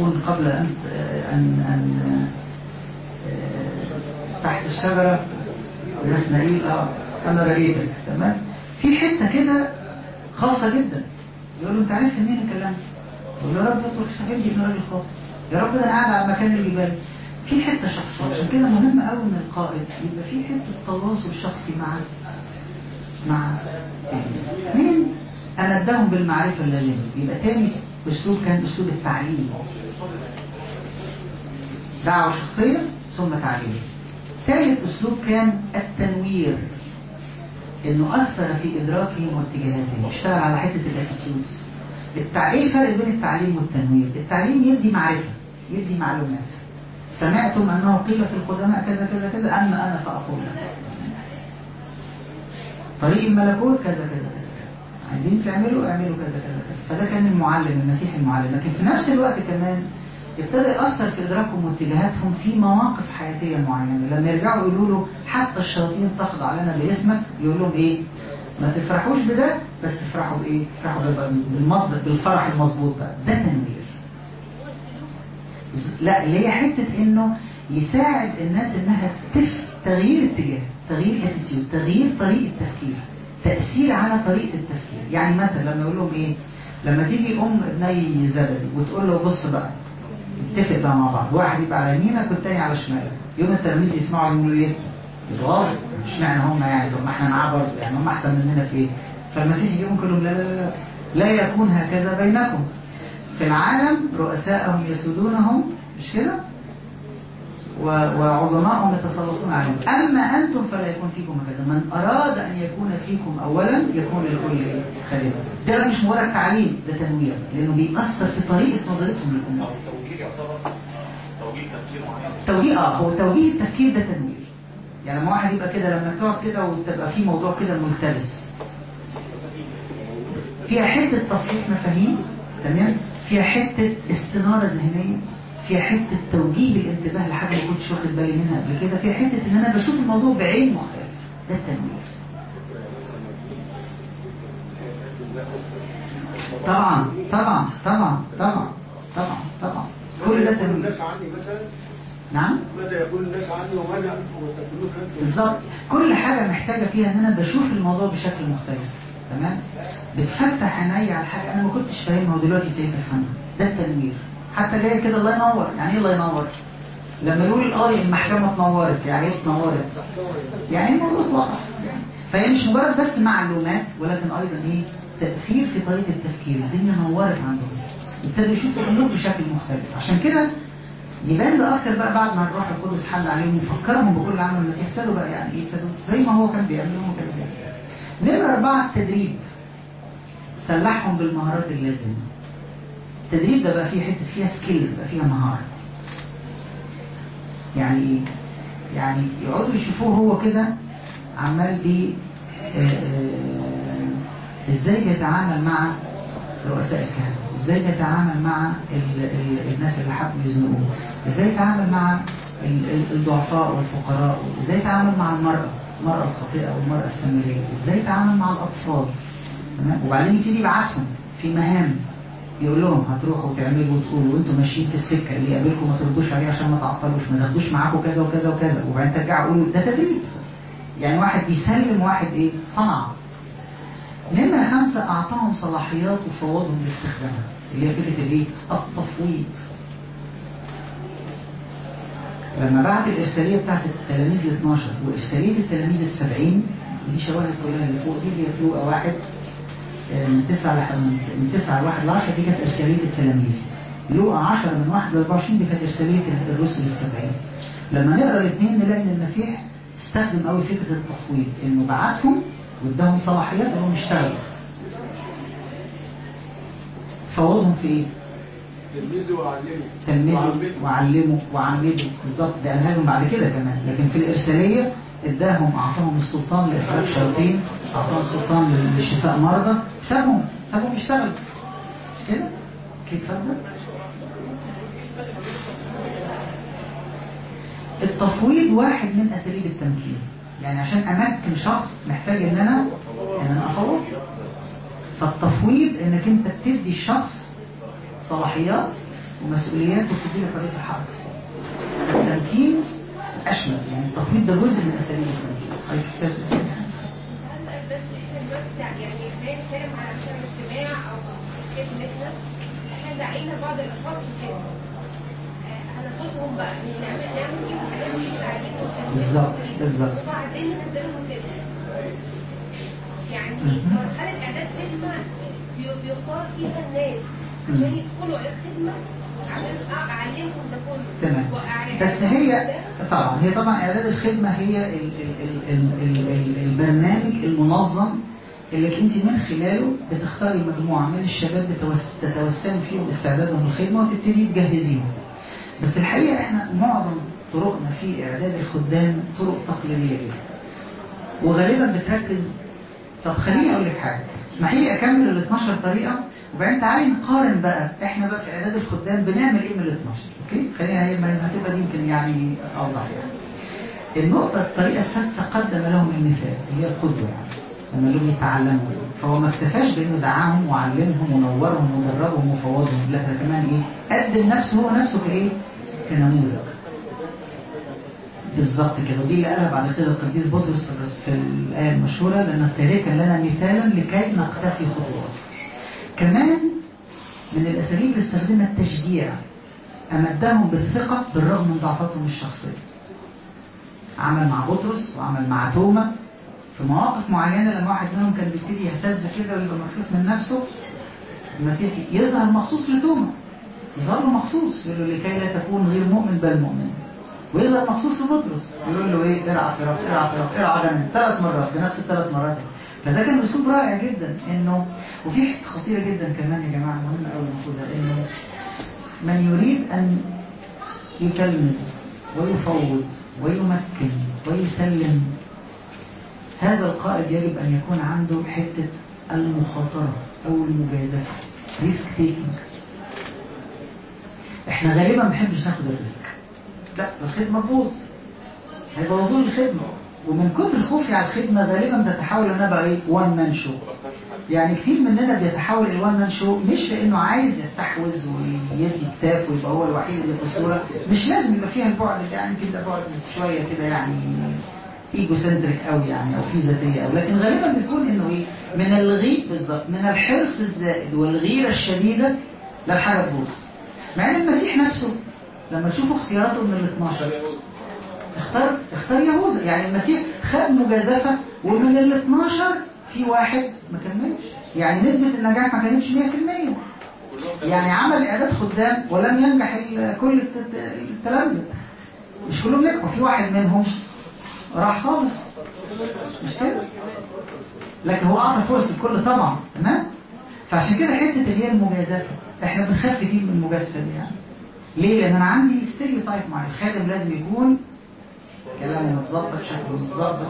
Speaker 1: ان تحت الشجره الناس نقيل انا رأيتك. تمام. في حته كده خاصه جدا يقول له انت عرفت منين الكلام ده؟ يقول له يا رب اترك سفينتي ابن راجل خاطئ، يا رب ده انا قاعد على مكان الجبال. في حته شخصيه. عشان كده مهم قوي ان القائد يبقى في حته تواصل شخصي مع مين انا اداهم بالمعرفه اللازمه. يبقى تاني اسلوب كان اسلوب التعليم، دعوه شخصيه ثم تعليم. ثالث أسلوب كان التنوير، إنه أثر في إدراكهم واتجاهاتهم، اشتغل على حتة الاتيتيودز. إيه الفرق بين التعليم والتنوير؟ التعليم يدي معرفة، يدي معلومات. سمعتم أنه قيل في القدماء كذا كذا كذا، أما أنا فأقول طريق الملكوت كذا كذا كذا، عايزين تعملوا اعملوا كذا كذا كذا. فده كان المعلم، المسيح المعلم. لكن في نفس الوقت كمان ابتدى يأثر في إدراكهم واتجاهاتهم في مواقف حياتية معينة. لما يرجعوا يقولوا له حتى الشياطين تخضع لنا باسمك، يقول لهم إيه؟ ما تفرحوش بده، بس افرحوا بإيه؟ افرحوا بالفرح المظبوط بقى. ده تنوير. لا، اللي هي حتة إنه يساعد الناس إنها تغيير اتجاه، تغيير اتيتيود، تغيير طريقة تفكير، تأثير على طريقة التفكير. يعني مثلا لما يقول لهم إيه؟ لما تيجي ابني زبدي وتقول له بص بقى، اتفق بقى مع بعض، واحد يبقى على يمينك والتاني على شمالك. يوم التلاميذ يسمعوا يقولوا ايه؟ يتغاظوا. مش معنى هم يعني، طب ما احنا معاه برضه، يعني هم احسن مننا في ايه؟ فالمسيح يقوم كلهم لا لا لا لا يكون هكذا بينكم. في العالم رؤساءهم يسودونهم، مش كده؟ وعظماءهم يتسلطون عليهم. اما انتم فلا يكون فيكم هكذا، من اراد ان يكون فيكم اولا يكون للكل خادما. ده مش مجرد تعليم، ده تنوير، لانه بيأثر في طريقه نظرتهم للامور.
Speaker 2: توجيه يعتبر توجيه تفكير معين.
Speaker 1: توجيه هو توجيه التفكير، ده تنوير. يعني لما واحد يبقى كده، لما تقعد كده وتبقى في موضوع كده ملتبس، فيها حته تصحيح مفاهيم، تمام، فيها حته استناره ذهنيه، فيها حته توجيه الانتباه لحاجه ما كنتش واخد بالي منها قبل كده، فيها حته ان انا بشوف الموضوع بعين مختلف. ده التنوير. طبعا طبعا طبعا طبعا طبعا طبعا كل ده تنوير.
Speaker 3: الناس عني مثلا،
Speaker 1: نعم،
Speaker 3: ماذا يقول الناس عني وماذا تقولون انتم؟
Speaker 1: بالظبط. كل حاجه محتاجه فيها ان انا بشوف الموضوع بشكل مختلف، تمام، بتفتح عيني على حاجه انا ما كنتش فاهمها ودلوقتي ابتديت افهمها. ده التنوير. حتى جاي كده الله ينور. يعني ايه الله ينور؟ لما يقول المحكمه اتنورت، يعني ايه اتنورت؟ يعني الموضوع اتوضح. فهي مش مجرد بس معلومات، ولكن ايضا ايه؟ تاثير في طريقه التفكير. الدنيا نورت عندهم، ابتدوا يشوفوا الامور بشكل مختلف. عشان كده يبان ده اكثر بقى بعد ما الروح القدس حل عليهم وفكرهم بكل اللي عمله المسيح. ابتدوا بقى يعني ابتدوا زي ما هو كان بيعمل، هم كانوا بيعملوا. نمرة 4 التدريب. سلحهم بالمهارات اللازمه. التدريب ده بقى فيه حته، فيها سكيلز، بقى فيها مهاره. يعني ايه؟ يعني يقعدوا يشوفوه هو كده عمال بي ازاي بيتعامل مع رؤساء الكهنة، ازاي بيتعامل مع الناس اللي حبوا يزنقوه، ازاي يتعامل مع الضعفاء والفقراء، ازاي يتعامل مع المرأة الخاطئة والمرأة السامرية، ازاي يتعامل مع الأطفال. تمام. وبعدين يبتدي يبعتهم في مهام، يقول لهم هتروحوا وتعملوا وتقولوا وانتم ماشيين في السكة، اللي يقابلكم ما تردوش عليه عشان ما تعطلوش، ما تاخدوش معاكم كذا وكذا وكذا، وبعدين ترجعوا قولوا. ده تدريب. يعني واحد بيسلم واحد ايه؟ صنع. نمرة 5 أعطاهم صلاحيات وفوضهم لاستخدامها، اللي هي فكرة الايه؟ التفويض. لما بعت الإرسالية بتاعت التلاميذ ال12 وإرسالية التلاميذ ال70، ودي شواهد كلها اللي فوق دي، اللي هي في لوقا 1 من 9 ل 1 ل 10، دي كانت إرسالية التلاميذ. لوقا 10 من 1 ل 24 دي كانت إرسالية الرسل ال70. لما نقرأ الاثنين نلاقي إن المسيح استخدم قوي فكرة التفويض، إنه بعتهم واداهم صلاحيات انهم يشتغلوا. فوضهم في ايه؟ تلميذوا وعلموا وعمدوا. بالظبط، ده قالها لهم بعد كده كمان. لكن في الارساليه اعطاهم السلطان لاخراج شياطين، اعطاهم سلطان لشفاء مرضى، سابهم يشتغلوا. مش كده؟ كيف اتفضل؟ التفويض واحد من اساليب التمكين. يعني عشان امكن شخص محتاج ان انا افوض. فالتفويض انك انت بتدي الشخص صلاحيات ومسؤوليات وتديله حريه الحركه. التمكين اشمل، يعني التفويض ده جزء من اساليب التمكين. طيب تاسس
Speaker 4: يعني خلينا نتكلم على مثلا اجتماع او خدمتنا، احنا دعينا بعض الاشخاص كده هناخدهم بقى نعمل حاجات في التعليم
Speaker 1: بالظبط
Speaker 4: وبعدين ننزلهم كده. يعني مرحله اعداد خدمه بيختار فيها الناس عشان يدخلوا على الخدمه، عشان اعلمهم ده كله.
Speaker 1: تمام. بس طبعا هي طبعا إعداد الخدمة هي البرنامج المنظم اللي انت من خلاله بتختاري مجموعة من الشباب تتوسمي فيهم استعدادهم للخدمة وتبتدي تجهزيهم. بس الحقيقة احنا معظم طرقنا في إعداد الخدام طرق تقليدية جدا وغالبا بتركز. طب خليني أقول لك حاجة، اسمحي لي أكمل ال 12 طريقة وبعدين تعالي نقارن بقى احنا بقى في إعداد الخدام بنعمل إيه من ال 12. أوكي؟ خلينا هي هتبقى دي يمكن يعني أوضح يعني. الطريقة السادسة قدم لهم المثال اللي هي القدوة يعني لما لهم يتعلموا، فهو ما اكتفاش بأنه دعاهم وعلمهم ونورهم ودربهم وفوضهم، لا ده كمان إيه؟ قدم نفسه هو نفسه كإيه؟ كنموذج. بالظبط كده، ودي اللي قالها بعد كده القديس بطرس في الآية المشهورة لأن تاركا لنا مثالا لكي نقتفي خطواته. كمان من الأساليب اللي استخدمها التشجيع، أمدهم بالثقة بالرغم من ضعفاتهم الشخصية. عمل مع بطرس وعمل مع توما في مواقف معينة لما واحد منهم كان بيبتدي يهتز كده ويبقى مكسوف من نفسه، المسيح يظهر مخصوص لتوما، يظهر له مخصوص يقول له لكي لا تكون غير مؤمن بل مؤمن، ويظهر مخصوص لبطرس يقول له ايه؟ ارعى في رب ارعى في رب ارعى غنم 3 مرات بنفس ال3 مرات. فده كان اسلوب رائع جدا. انه وفي حته خطيره جدا كمان يا جماعه مهمه قوي ناخدها، انه من يريد ان يتلمذ ويفوض ويمكن ويسلم، هذا القائد يجب ان يكون عنده حته المخاطره او المجازفه، ريسك تيكينج. احنا غالبا ما بنحبش ناخد الريسك، لا الخدمه تبوظ، هيبوظوا لي الخدمه، ومن كتر خوفي على الخدمه غالبا بتتحول ان ابقى ايه؟ وان مان شو. يعني كتير مننا بيتحول الوان مان شو مش لانه عايز يستحوذ ويدي كتاف ويبقى هو الوحيد اللي في الصوره، مش لازم يبقى فيها البعد اللي يعني كده بعد شويه كده يعني ايجو سنتريك قوي يعني او في ذاتيه قوي، لكن غالبا بتكون انه ايه؟ من الغيب بالظبط، من الحرص الزائد والغيره الشديده للحاجه تبوظ. مع ان المسيح نفسه لما تشوفوا اختياراته من ال 12 اختار يهوذا. يعني المسيح خد مجازفة ومن ال 12 في واحد ما كملش، يعني نسبة النجاح ما كانتش 100%. يعني عمل إعداد خدام ولم ينجح كل التلامذة، مش كلهم نجحوا، في واحد منهم راح خالص، مش كده؟ لكن هو أعطى فرصة الكل طبعا، تمام؟ فعشان كده حتة اللي هي المجازفة احنا بنخاف كتير من المجازفة دي. يعني ليه؟ لأن أنا عندي ستيريوتايب معين، الخادم لازم يكون كلامه متظبط، شكله متظبط.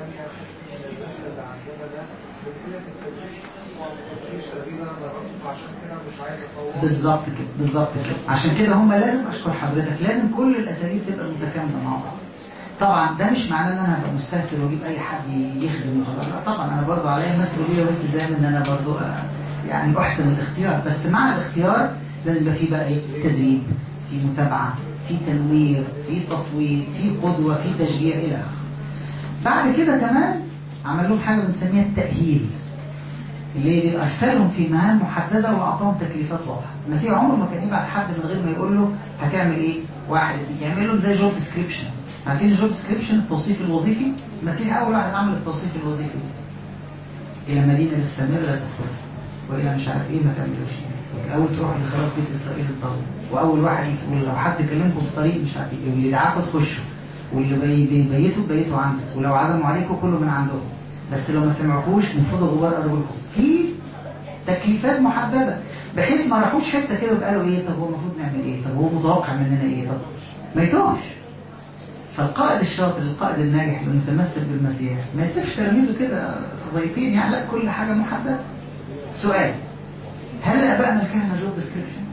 Speaker 1: بالظبط كده، بالظبط كده. عشان كده هم لازم، اشكر حضرتك، لازم كل الاساليب تبقى متكامله مع بعض. طبعا ده مش معناه ان انا هبقى مستهتر واجيب اي حد يخدم وخلاص، لا طبعا انا برضو عليا مسؤوليه والتزام ان انا برضو يعني احسن الاختيار، بس مع الاختيار لازم يبقى فيه بقى ايه؟ تدريب، في متابعه، في تنوير، في تفويض، في قدوه، في تشجيع الى اخره. بعد كده كمان عمل لهم حاجه بنسميها التاهيل، اللي ارسلهم في مهام محدده واعطاهم تكليفات واضحه. المسيح عمره ما كان يبعت حد من غير ما يقول له هتعمل ايه؟ واحد يعمل لهم زي جوب ديسكريبشن. عارفين الجوب ديسكريبشن؟ التوصيف الوظيفي. المسيح اول واحد عمل التوصيف الوظيفي الى مدينه للسامره لا تدخلها، والى مش عارف ايه ما تعملوش، الاول تروح لخراب بيت اسرائيل الطاغوت، واول واحد يقول لو حد كلمكم في طريق مش عارف ايه واللي دعاكم تخشوا، واللي بيبيتوا عندك، ولو عزموا عليكم كله من عندهم، بس لو ما سمعكوش نفضوا غبار ارجلكم. في تكليفات محدده بحيث ما راحوش حته كده وقالوا ايه؟ طب هو المفروض نعمل ايه؟ طب هو متوقع مننا ايه؟ طب ما يتوهش. فالقائد الشاطر، القائد الناجح المتمسك بالمسيح ما يسيبش تلاميذه كده زيطين، يعني لا، كل حاجه محدده. سؤال: هل ابائنا الكهنه جوب ديسكريبشن؟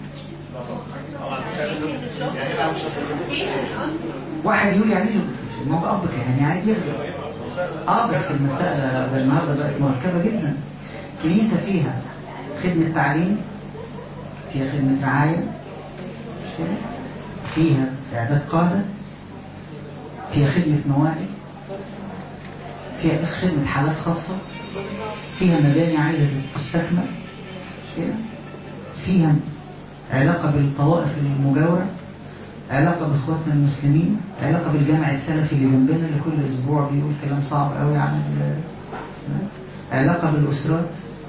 Speaker 1: واحد يقول يعني جوب ديسكريبشن، ما هو اب كهنه يعني يخدم. بس المساله النهارده بقت مركبه جدا. كنيسه فيها خدمه تعليم، فيها خدمه رعايه، فيها اعداد قاده، فيها خدمه موائد، فيها خدمه حالات خاصه، فيها مباني عايزه تستكمل، فيها علاقه بالطوائف المجاوره، علاقه باخواتنا المسلمين، علاقه بالجامع السلفي اللي جنبنا اللي كل اسبوع بيقول كلام صعب قوي عن علاقه بالاسرات.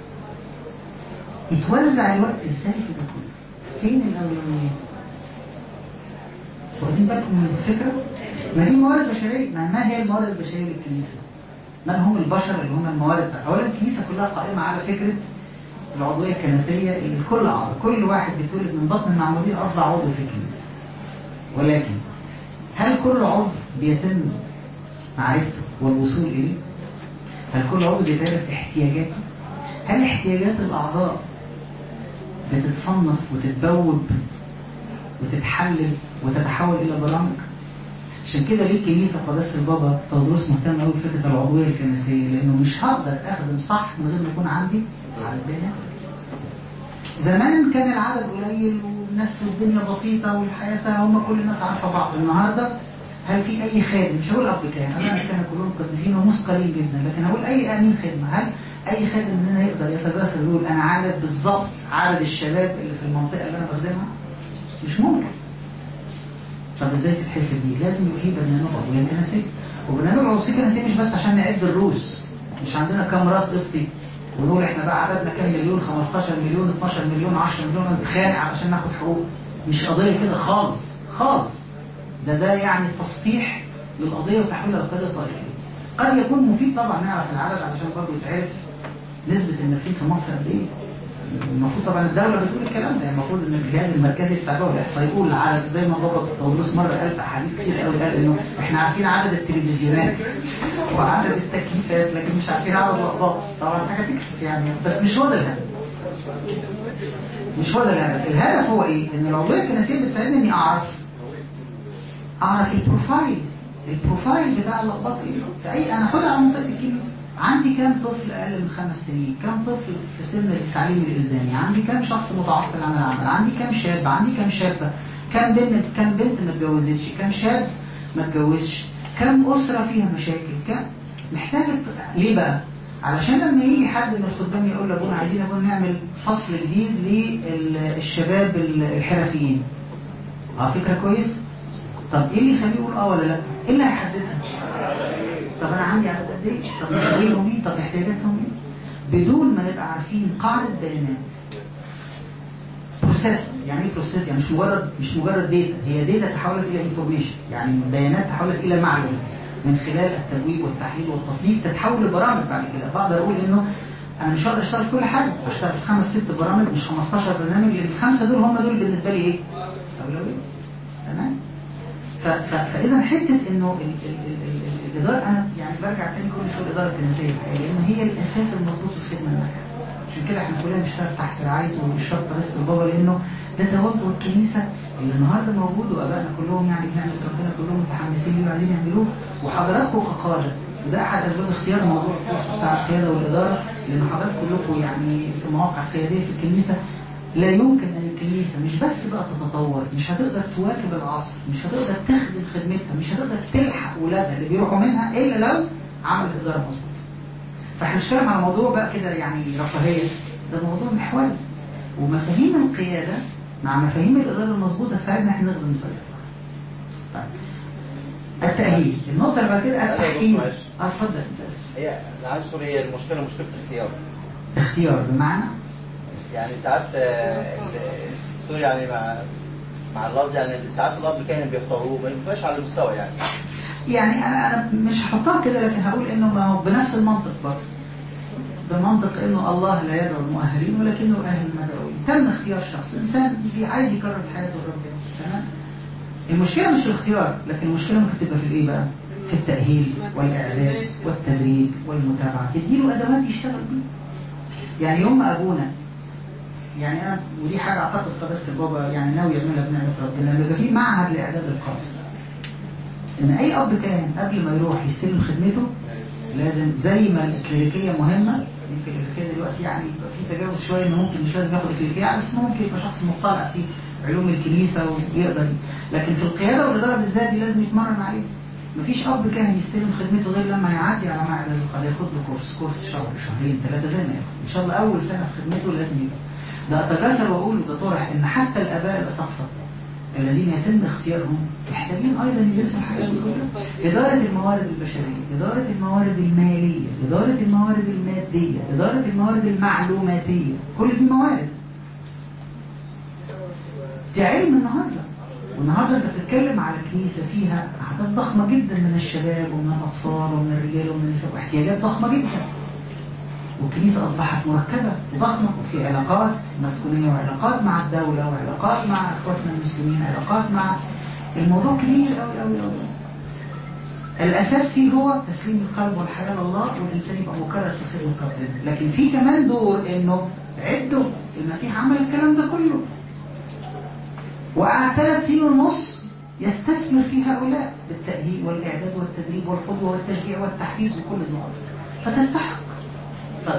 Speaker 1: يتوزع الوقت ازاي في ده كله؟ فين الاولويات؟ واخدين بالكم من الفكره؟ ما دي موارد بشرية. ما هي الموارد البشرية للكنيسة؟ من هم البشر اللي هم الموارد؟ أولا الكنيسة كلها قائمة على فكرة العضوية الكنسية اللي كل واحد بيتولد من بطن المعمودية أصبح عضو في الكنيسة. ولكن هل كل عضو بيتم معرفته والوصول إليه؟ هل كل عضو بيتعرف احتياجاته؟ هل احتياجات الأعضاء بتتصنف وتتبوب وتتحلل وتتحول إلى برامج؟ عشان كده ليه الكنيسة قداسة البابا تودروس مهتم قوي بفكرة العضوية الكنسية، لأنه مش هقدر أخدم صح من غير ما يكون عندي عدد بيانات. زمان كان العدد قليل والناس الدنيا بسيطة والحياة سهلة، هم كل الناس عارفة بعض. النهاردة هل في أي خادم، مش هقول أب كان، أنا كانوا كلهم قديسين ومثقلين جدا، لكن هقول أي أمين خدمة، هل أي خادم مننا يقدر يتجاسر يقول أنا عارف بالظبط عدد الشباب اللي في المنطقة اللي أنا بخدمها؟ مش ممكن. طب ازاي تتحسب دي؟ لازم يبقى في برنامج عضوية كنسية. وبرنامج عضوية كنسية مش بس عشان نعد الروس، مش عندنا كام راس قبطي ونقول احنا بقى عددنا كام مليون، 15 مليون، 12 مليون، 10 مليون، ونتخانق علشان ناخد حقوق. مش قضية كده خالص خالص. ده يعني تسطيح للقضية وتحويلها لقضية طائفية. قد يكون مفيد طبعا نعرف العدد علشان برضه يتعرف نسبة المسيحيين في مصر قد ايه. المفروض طبعا الدولة بتقول الكلام ده، المفروض ان الجهاز المركزي بتاع الدولة الإحصاء يقول العدد، زي ما بابا تودروس مرة قال في حديث كتير قوي، قال انه احنا عارفين عدد التلفزيونات وعدد التكييفات لكن مش عارفين عدد الأقباط. طبعا حاجة تكسف يعني، بس مش هو ده الهدف. مش هو ده الهدف. الهدف هو ايه؟ ان العضوية الكنسية بتساعدني اني اعرف البروفايل بتاع الأقباط ايه. فاي انا خدها على منطقة الكنيسة، عندي كام طفل أقل من 5 سنين، كام طفل في سن التعليم الإلزامي، عندي كام شخص متعطل عن العمل، عندي كام شاب، عندي كام شابة، كام بنت ما اتجوزتش، كام شاب ما اتجوزش، كام أسرة فيها مشاكل، كام محتاجة. ليه بقى؟ علشان لما يجي حد من الخدام يقول لابونا عايزين ابونا نعمل فصل جديد للشباب الحرفيين، فكرة كويس. طب ايه اللي يخليه يقول ولا لا؟ ايه اللي هيحددها؟ طب انا عندي عدد قد ايه؟ طب مشاغلهم ايه؟ طب احتياجاتهم ايه؟ بدون ما نبقى عارفين قاعدة بيانات بروسيس. يعني ايه بروسيس؟ يعني مش مجرد داتا، هي داتا تحولت الى انفورميشن، يعني بيانات تحولت الى معلومات من خلال التبويب والتحليل والتصنيف تتحول لبرامج. بعد كده بقدر اقول انه انا مش هقدر اشتغل في كل حاجه، بشتغل في 5 6 برامج مش 15 برنامج، لان ال5 دول هم دول بالنسبه لي ايه؟ اولويه. تمام. فاذا حته انه الاداره، انا يعني برجع تاني كل شويه الاداره الكنسيه، لان هي الاساس المظبوط في الخدمه الناجحه. عشان كده احنا كلنا بنشتغل تحت رعايته وبنشتغل قداسه البابا، لانه ده توجه الكنيسه اللي النهارده موجود، وابائنا كلهم يعني بنعمه ربنا كلهم متحمسين ليه وعايزين يعملوه، وحضراتكم كقاده. وده احد اسباب اختيار موضوع الكورس بتاع القياده والاداره، لان حضراتكم كلكم يعني في مواقع قياديه في الكنيسه. لا يمكن ان الكنيسه مش بس بقى تتطور، مش هتقدر تواكب العصر، مش هتقدر تخدم خدمتها، مش هتقدر تلحق ولادها اللي بيروحوا منها الا لو عملت اداره مظبوطه. فاحنا بنتكلم على موضوع بقى كده يعني رفاهيه، ده موضوع محوري. ومفاهيم القياده مع مفاهيم الاداره المظبوطه تساعدنا احنا نخدم بطريقه صح. التأهيل، النقطة اللي بعد كده التحفيز. اتفضل انت اسف.
Speaker 5: هي معلش سوري، هي المشكلة مشكلة
Speaker 1: اختيار بمعنى
Speaker 5: يعني ساعات سوري يعني مع اللفظ، يعني ساعات الاب كان بيختاروه ما يبقاش على المستوى
Speaker 1: يعني انا مش هحطها كده، لكن هقول انه ما هو بنفس المنطق برضه. بمنطق انه الله لا يدعو المؤهلين ولكنه اهل المدعوين. تم اختيار شخص، انسان عايز يكرس حياته لربنا. تمام. المشكله مش في الاختيار، لكن المشكله ممكن تبقى في الايه بقى؟ في التاهيل والاعداد والتدريب والمتابعه. تديله ادوات يشتغل بيها. يعني يوم ما ابونا، يعني انا ودي حاجه اعتقد قداسه البابا يعني ناوي يعملها بنعمه ربنا، لما يبقى في معهد لاعداد القاده، ان اي اب كان قبل ما يروح يستلم خدمته لازم زي ما الكلينيكيه مهمه. يمكن الكلينيكيه دلوقتي يعني يبقى في تجاوز شويه، انه ممكن مش لازم ياخد الكلينيكيه، بس ممكن يبقى شخص مطلع في علوم الكنيسه ويقدر. لكن في القياده والاداره بالذات دي لازم يتمرن عليه. مفيش اب كان يستلم خدمته غير لما يعدي على معهد القاده، ياخد له كورس شهر 2 3 زي ما ياخد ان شاء الله. اول سنه في خدمته لازم يبقى ده. اتجسر واقول وده طرح ان حتى الاباء الاساقفه الذين يتم اختيارهم محتاجين ايضا يدرسوا الحاجات دي كلها. اداره الموارد البشريه، اداره الموارد الماليه، اداره الموارد الماديه، اداره الموارد المعلوماتيه، كل دي موارد. دي علم النهارده، والنهارده انت بتتكلم على كنيسه فيها اعداد ضخمه جدا من الشباب ومن الاطفال ومن الرجال ومن النساء واحتياجات ضخمه جدا. والكنيسه اصبحت مركبه وضخمه وفي علاقات مسكونيه وعلاقات مع الدوله وعلاقات مع اخواتنا المسلمين، علاقات مع الموضوع كبير قوي قوي قوي. الاساس فيه هو تسليم القلب والحياه لله والانسان يبقى مكرس لخدمه ربنا، لكن في كمان دور انه عدوا المسيح عمل الكلام ده كله وقعد 3 سنين ونص يستثمر في هؤلاء بالتأهيل والإعداد والتدريب والقدوة والتشجيع والتحفيز وكل النقط، فتستحق. طيب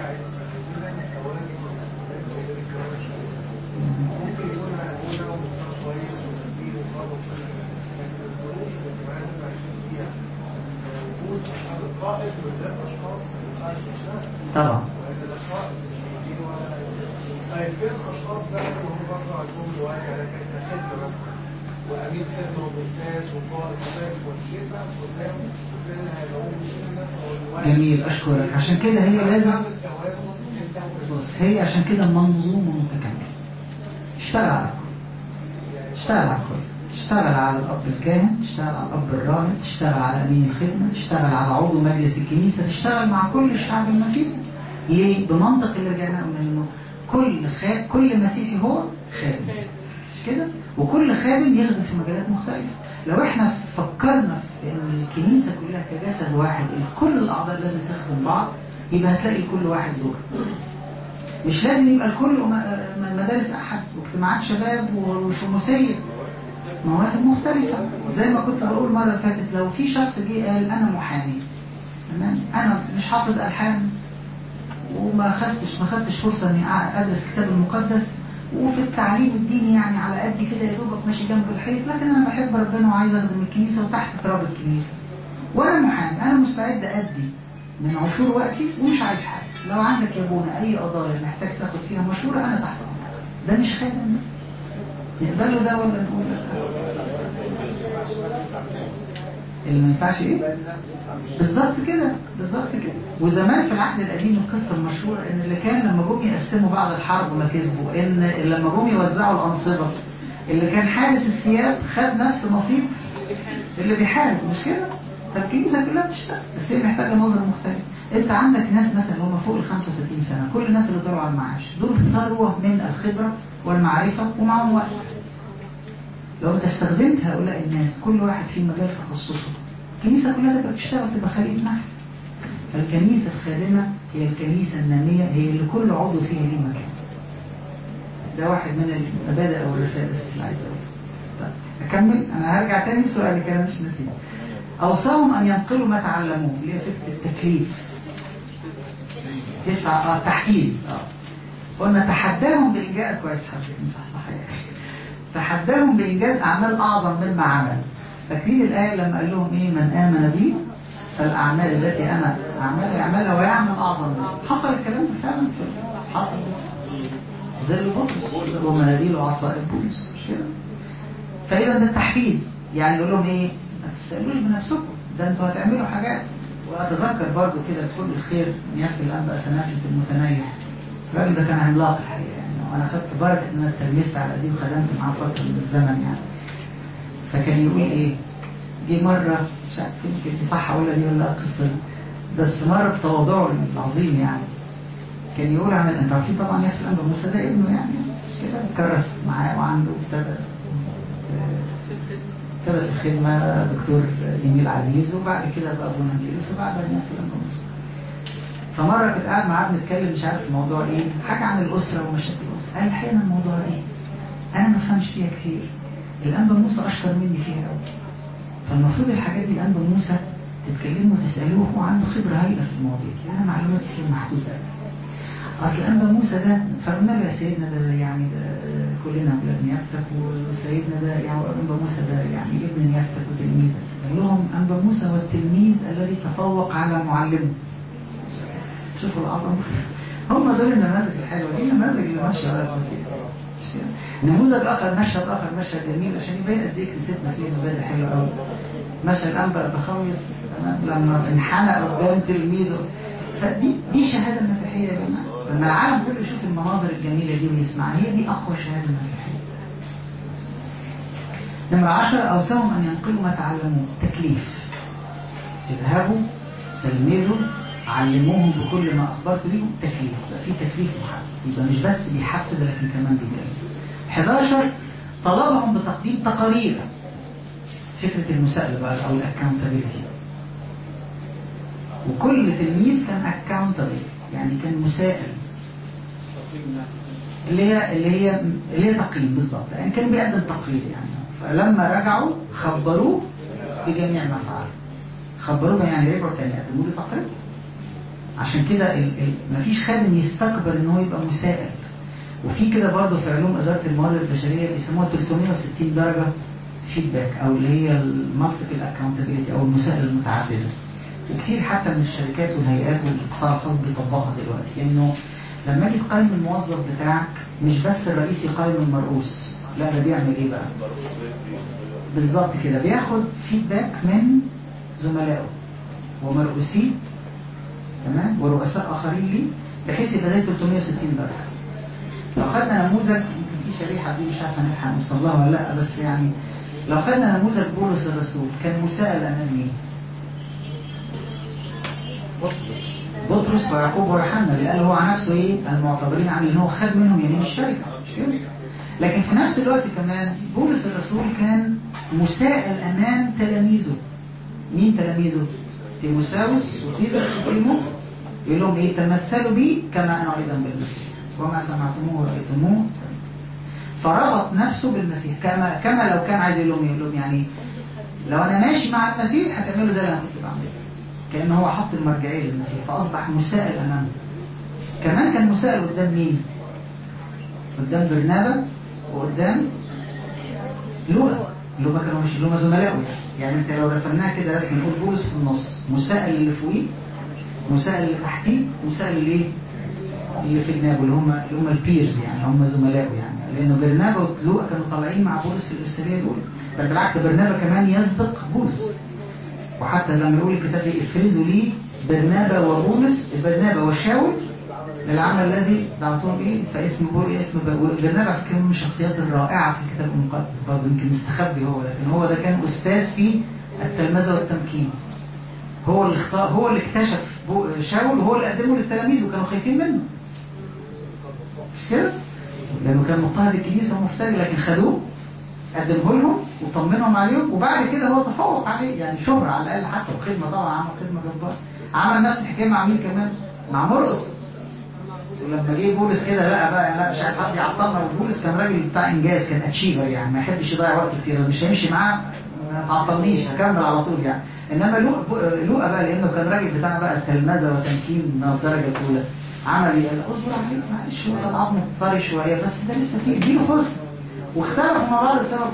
Speaker 3: ممكن يكون هنا ومستوى كويس وتدريب وخبط لكن الظروف الاجتماعية اللي عايشين فيها وجود القائد والذات أشخاص ما ينفعش يشتغل.
Speaker 1: طبعا.
Speaker 3: وإن القائد مش بيجي ولا طيب فين الأشخاص بقى اللي هم برضه عندهم رواية على كده خدمة مثلا وأمين خدمة وممتاز وقائد وفاهم والشيء بقى قدام وفين اللي هيلاقوه مش الناس أو الرواية.
Speaker 1: جميل، أشكرك. عشان كده هي لازم بص، هي عشان كده منظومة متكاملة. اشتغل على الكل، اشتغل على الكل، اشتغل على الأب الكاهن، اشتغل على الأب الراهب، اشتغل على أمين الخدمة، اشتغل على عضو مجلس الكنيسة، تشتغل مع كل الشعب المسيحي. ليه؟ بمنطق اللي رجعنا قلنا إنه كل مسيحي هو خادم، مش كده؟ وكل خادم يخدم في مجالات مختلفة. لو احنا فكرنا في ان الكنيسة كلها كجسد واحد، كل الأعضاء لازم تخدم بعض، يبقى هتلاقي لكل واحد دور. مش لازم يبقى الكل من مدارس أحد واجتماعات شباب وشموسية، مواهب مختلفة. زي ما كنت بقول مرة فاتت، لو في شخص جه قال أنا محامي، تمام، أنا مش حافظ ألحان وما خدتش فرصة إني أدرس كتاب المقدس، وفي التعليم الديني يعني على قد كده يا دوبك ماشي جنب الحيط، لكن أنا بحب ربنا وعايز أخدم الكنيسة وتحت تراب الكنيسة، وأنا محامي، أنا مستعد أدي من عشور وقتي ومش عايز حاجة. لو عندك يا ابونا أي قضايا محتاج تاخد فيها مشورة أنا تحت أمرك. ده مش خادم؟ نقبله ده ولا نقول اللي ما ينفعش ايه؟ بالظبط كده، بالظبط كده. وزمان في العهد القديم القصه المشهوره ان اللي كان لما جم يقسموا بعد الحرب وما كسبوا، ان لما جم يوزعوا الانصبه اللي كان حارس الثياب خد نفس نصيب اللي بيحارب، مش كده؟ فالكنيسه كلها بتشتغل، بس هي محتاجه نظره مختلف. انت عندك ناس مثلا اللي هم فوق ال 65 سنه، كل الناس اللي طلعوا على المعاش دول ثروه من الخبره والمعرفه ومعهم وقت. لو انت استخدمت هؤلاء الناس كل واحد في مجال تخصصه، الكنيسة كلها تبقى بتشتغل، تبقى خلية نحل. فالكنيسة الخادمة هي الكنيسة النامية، هي اللي كل عضو فيها ليه مكان. ده واحد من المبادئ أو الرسائل اللي عايز أقولها. طيب أكمل، أنا هرجع تاني السؤال اللي كان مش نسيه. أوصاهم أن ينقلوا ما تعلموه، اللي هي فكرة التكليف. 9 تحفيز. قلنا تحداهم بإنجاز، كويس حضرتك صح يعني. تحداهم بإنجاز أعمال أعظم مما عمل. فاكرين الآية لما قال لهم إيه؟ من آمن بي فالأعمال التي أنا أعملها يعملها ويعمل أعظم منها. حصل الكلام ده فعلا، حصل زي بطرس ومناديل وعصائب بولس، مش كده؟ فإذا ده التحفيز، يعني يقول لهم إيه؟ ما تستقلوش بنفسكم، ده أنتوا هتعملوا حاجات. وأتذكر برضو كده كل الخير من يفتي الأنبا سنافس المتنيح، الراجل ده كان عملاق الحقيقة يعني، وأنا خدت بركة إن أنا اتلمست على دي وخدمت معاه فترة من الزمن يعني. فكان يقول إيه؟ جه مرة مش عارف يمكن دي صح ولا دي ولا قصة، بس مرة بتواضعه العظيم يعني كان يقول عن أنت عارفين طبعا يحصل الأنبا موسى ده ابنه يعني كده كرس معاه وعنده ابتدى الخدمة دكتور جميل عزيز، وبعد كده بقى ابونا ميلوس، وبعد كده في الأنبا موسى. فمرة كنت قاعد معاه بنتكلم مش عارف الموضوع ايه، حاجة عن الأسرة ومشاكل الأسرة. قال الحقيقة الموضوع ايه؟ أنا ما فهمش فيها كتير، الأنبا موسى أشطر مني فيها قوي. فالمفروض الحاجات دي الأنبا موسى تتكلموا وتسألوه، هو عنده خبرة هائلة في المواضيع دي، أنا معلوماتي فيه محدودة. أصل الأنبا موسى ده فقلنا له يا سيدنا ده يعني ده كلنا ولاد نيافتك، وسيدنا ده يعني أنبا موسى ده يعني ابن نيافتك وتلميذك. قال لهم أنبا موسى هو التلميذ الذي تفوق على معلمه. شوفوا العظمة، هم دول النماذج الحلوة، دي النماذج اللي ماشية على المسيح. نموذج آخر، مشهد آخر، مشهد جميل عشان يبين قد إيه كنيستنا فيه مبادئ حلوة قوي. مشهد أنبا بخميس لما انحنى قدام تلميذه، فدي شهادة مسيحية يا جماعة. لما العالم كله يشوف المناظر الجميلة دي ويسمعها، هي دي أقوى شهادة مسيحية. نمرة 10 أوصاهم أن ينقلوا ما تعلموه. تكليف، اذهبوا تلميذوا علموهم بكل ما أخبرت بهم. تكليف، يبقى في تكليف محدد، يبقى مش بس بيحفز لكن كمان بيكلف. 11 طلبهم بتقديم تقارير، فكرة المساءلة بقى أو الأكاونتابيلتي. وكل تلميذ كان أكاونتابل، يعني كان مسائل، اللي هي تقييم بالظبط، يعني كان بيقدم تقرير يعني. فلما رجعوا خبروه بجميع ما فعل. خبروه يعني رجعوا تاني قدموا له تقرير. عشان كده مفيش خادم يستكبر ان هو يبقى مسائل. وفي كده برضه في علوم إدارة الموارد البشرية بيسموها 360 درجة فيدباك، أو اللي هي المالتيبل اكاونتابيلتي أو المسائل المتعددة. وكثير حتى من الشركات والهيئات والقطاع الخاص بيطبقها دلوقتي، إنه لما يجي تقيم الموظف بتاعك مش بس الرئيس يقيم المرؤوس، لا ده بيعمل إيه بقى؟ بالظبط كده، بياخد فيدباك من زملائه ومرؤوسيه، تمام، ورؤساء آخرين ليه، بحيث يبقى زي 360 درجة. لو خدنا نموذج، يمكن في شريحة دي مش عارفة نلحق نوصل لها ولا لا، بس يعني لو خدنا نموذج بولس الرسول كان مساءل أمام مين؟ بطرس ويعقوب ويوحنا، اللي قال هو عن نفسه ايه؟ المعتبرين عنه ان هو خد منهم يمين الشركة، مش كده؟ لكن في نفس الوقت كمان بولس الرسول كان مساءل أمام تلاميذه. مين تلاميذه؟ تيموساوس وتيتوس وفيليمون. يقول لهم ايه؟ تمثلوا بي كما انا ايضا بالمسيح، وما سمعتموه ورأيتموه. فربط نفسه بالمسيح، كما لو كان عايز يقول لهم يعني لو انا ماشي مع المسيح هتعملوا زي اللي انا كنت بعمله. كأنه هو حط المرجعية للمسيح، فأصبح مسائل أمامه. كمان كان مسائل قدام مين؟ قدام برنابا وقدام لوقا. لوقا كانوا مش لوقا زملائه يعني انت لو رسمناها كده رسم نقول بولس في النص، مسائل اللي فوقيه، مسائل اللي تحتيه، مسائل اللي في جنابه، اللي هم البيرز يعني، هم زملائه يعني. لأنه برنابا ولوقا كانوا طالعين مع بولس في الإرسالية الأولى، بل بالعكس برنابا كمان يسبق بولس. وحتى لما يقول الكتاب افرزوا لي برنابا وبولس، برنابا وشاول للعمل الذي دعوتهم إليه. فاسم برنابا فكرة من الشخصيات الرائعة في الكتاب المقدس، برضه يمكن مستخبي هو، لكن هو ده كان أستاذ في التلمذة والتمكين. هو اللي اختار، هو اللي اكتشف شاول، وهو اللي قدمه للتلاميذ وكانوا خايفين منه، مش كده؟ لأنه كان مضطهد الكنيسة ومفتري، لكن خدوه قدمه لهم وطمنهم عليهم، وبعد كده هو تفوق عليه يعني، شهرة على الأقل حتى، وخدمة طبعا، عمل خدمة جبارة. عمل نفس الحكاية مع مين كمان؟ مع مرقس. ولما جه بولس كده لا مش عايز حد يعطلنا، وبولس كان راجل بتاع انجاز، كان اتشيفر يعني، ما يحبش يضيع وقت كتير، مش هيمشي معاه ما تعطلنيش، هكمل على طول يعني. انما لوقا بقى لانه كان راجل بتاع بقى التلمذه وتمكين من الدرجه الاولى، عمل ايه؟ قال اصبر عليه معلش، هو العظم طري شويه بس ده لسه فيه، اديله فرصه. واختلفوا مع بعض بسبب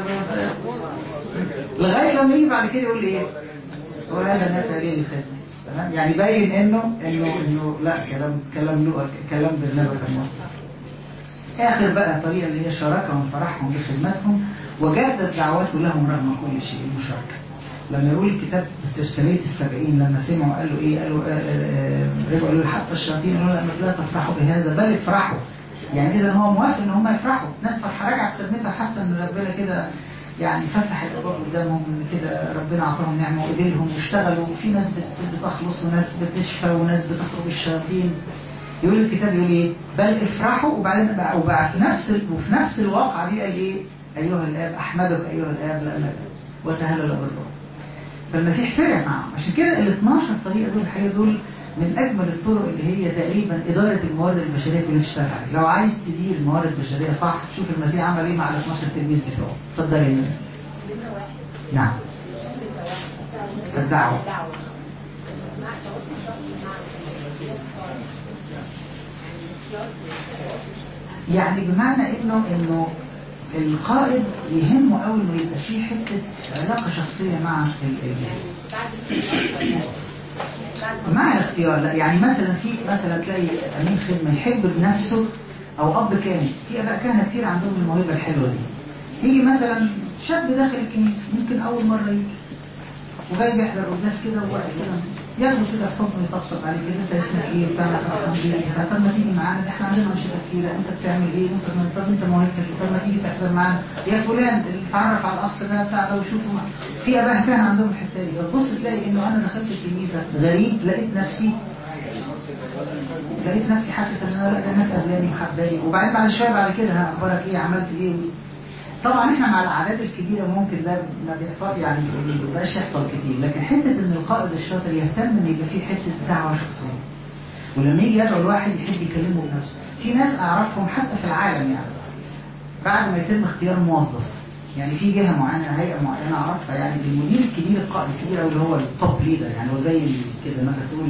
Speaker 1: لغايه لما يجي بعد كده يقول ايه؟ وهذا نافع ليه الخدمه. تمام، يعني باين انه لا، كلام لوقا، كلام برنابا كان مصدر. اخر بقى طريقه اللي هي شاركهم فرحهم بخدمتهم وجدد دعوته لهم رغم كل شيء، المشاركه. لما يقول الكتاب استرسالية 70 لما سمعوا قالوا ايه؟ رجعوا قالوا حتى الشياطين قالوا لا تفرحوا بهذا بل افرحوا. يعني اذا هو موافق ان هم يفرحوا، ناس فرحه رجعت خدمتها، حاسه ان ربنا كده يعني فتح الابواب قدامهم، ان كده ربنا اعطاهم نعمه وقبلهم واشتغلوا، وفي ناس بتخلص وناس بتشفى وناس بتخرج الشياطين. يقول الكتاب يقول ايه؟ بل افرحوا. وبعدين وفي نفس الواقعه دي قال ايه؟ ايها الاب احمدك ايها الاب لانك وتهلل بالرب. فالمسيح فرح معهم. عشان كده ال 12 طريقه دول الحقيقه دول من اجمل الطرق اللي هي تقريبا اداره الموارد البشريه كلها تشتغل عليها. لو عايز تدير الموارد البشريه صح، شوف المسيح عمل ايه مع ال 12 تلميذ بتوعه. اتفضل يا نور. نعم. الدعوه. يعني بمعنى انه القائد يهمه قوي انه يبقى فيه حته علاقه شخصيه مع مع الاختيار. لا يعني مثلا تلاقي امين خدمه يحب بنفسه، او اب كامل. في اباء كهنه كتير عندهم الموهبه الحلوه دي. يجي مثلا شاب داخل الكنيسه، ممكن اول مره يجي وجاي بيحضر قداس كده ووقت كده ياخدوا كده في حضنه ويطبطب عليه كده، انت اسمك ايه بتاع فرحان بيه بتاع، طب ما تيجي معانا ده احنا عندنا انشطه كتيره، انت بتعمل ايه طب انت موهبتك ايه، طب ما تيجي تحضر معانا يا فلان اتعرف على الاخ ده بتاع ده وشوفوا في اباء كان عندهم الحته دي. فتبص تلاقي انه انا دخلت الكنيسه غريب، لقيت نفسي حاسس ان انا لا ده الناس قبلاني وحباني، وبعدين بعد شويه بعد كده ها اخبارك ايه عملت ايه. طبعا احنا مع الاعداد الكبيره ممكن ده ما بيحصل يعني ما بيبقاش يحصل كتير، لكن حته ان القائد الشاطر يهتم ان يبقى فيه حته دعوه شخصيه، ولما يجي يدعو الواحد يحب يكلمه بنفسه. في ناس اعرفهم حتى في العالم يعني بعد ما يتم اختيار موظف، يعني في جهه معينه هيئه معينه اعرفها يعني المدير الكبير القائد الكبير او اللي هو التوب ليدر، يعني هو زي كده مثلا تقول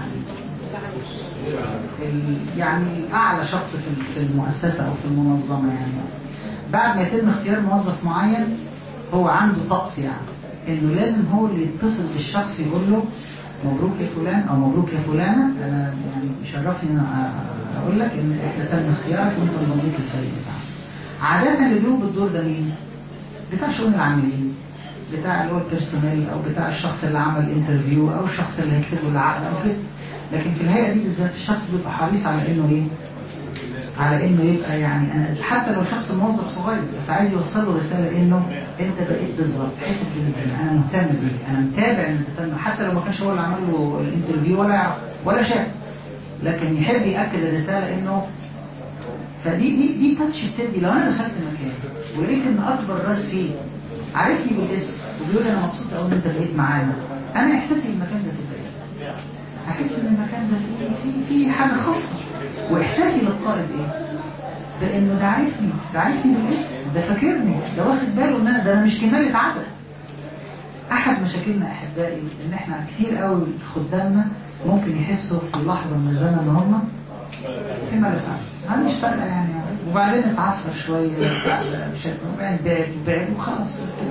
Speaker 1: يعني اعلى شخص في المؤسسه او في المنظمه، يعني بعد ما يتم اختيار موظف معين هو عنده طقس يعني انه لازم هو اللي يتصل بالشخص يقول له مبروك يا فلان او مبروك يا فلانه، انا يعني شرفني ان اقول لك ان احنا تم اختيارك وانت انضميت للفريق بتاعنا. عاده اللي بيقوم بالدور ده مين؟ بتاع شؤون العاملين، بتاع اللي هو البيرسونيل او بتاع الشخص اللي عمل انترفيو او الشخص اللي هيكتب له العقد او كده. لكن في الهيئه دي بالذات الشخص بيبقى حريص على انه ايه؟ على انه يبقى يعني انا حتى لو شخص موظف صغير بس عايز يوصل له رساله انه انت بقيت بالظبط حته جدا، انا مهتم بيك، انا متابع ان انت تم، حتى لو ما كانش هو اللي عمل له الانترفيو ولا يعرف ولا شاف، لكن يحب ياكد الرساله انه دي تاتش بتدي. لو انا دخلت مكان ولقيت ان اكبر راس فيه عارفني بالاسم وبيقول لي انا مبسوط قوي ان انت بقيت معانا، انا احساسي المكان ده تبقى ايه؟ احس ان المكان ده فيه حاجه خاصه، واحساسي للقائد ايه؟ بانه ده عارفني بالاسم، ده فاكرني، ده واخد باله ان انا مش كمالة عدد. احد مشاكلنا احبائي ان احنا كتير قوي خدامنا ممكن يحسوا في لحظه من الزمن ان هم كمالة عدد، انا مش فارقه يعني وبعدين اتعصر شويه وبعدين بعد وخلاص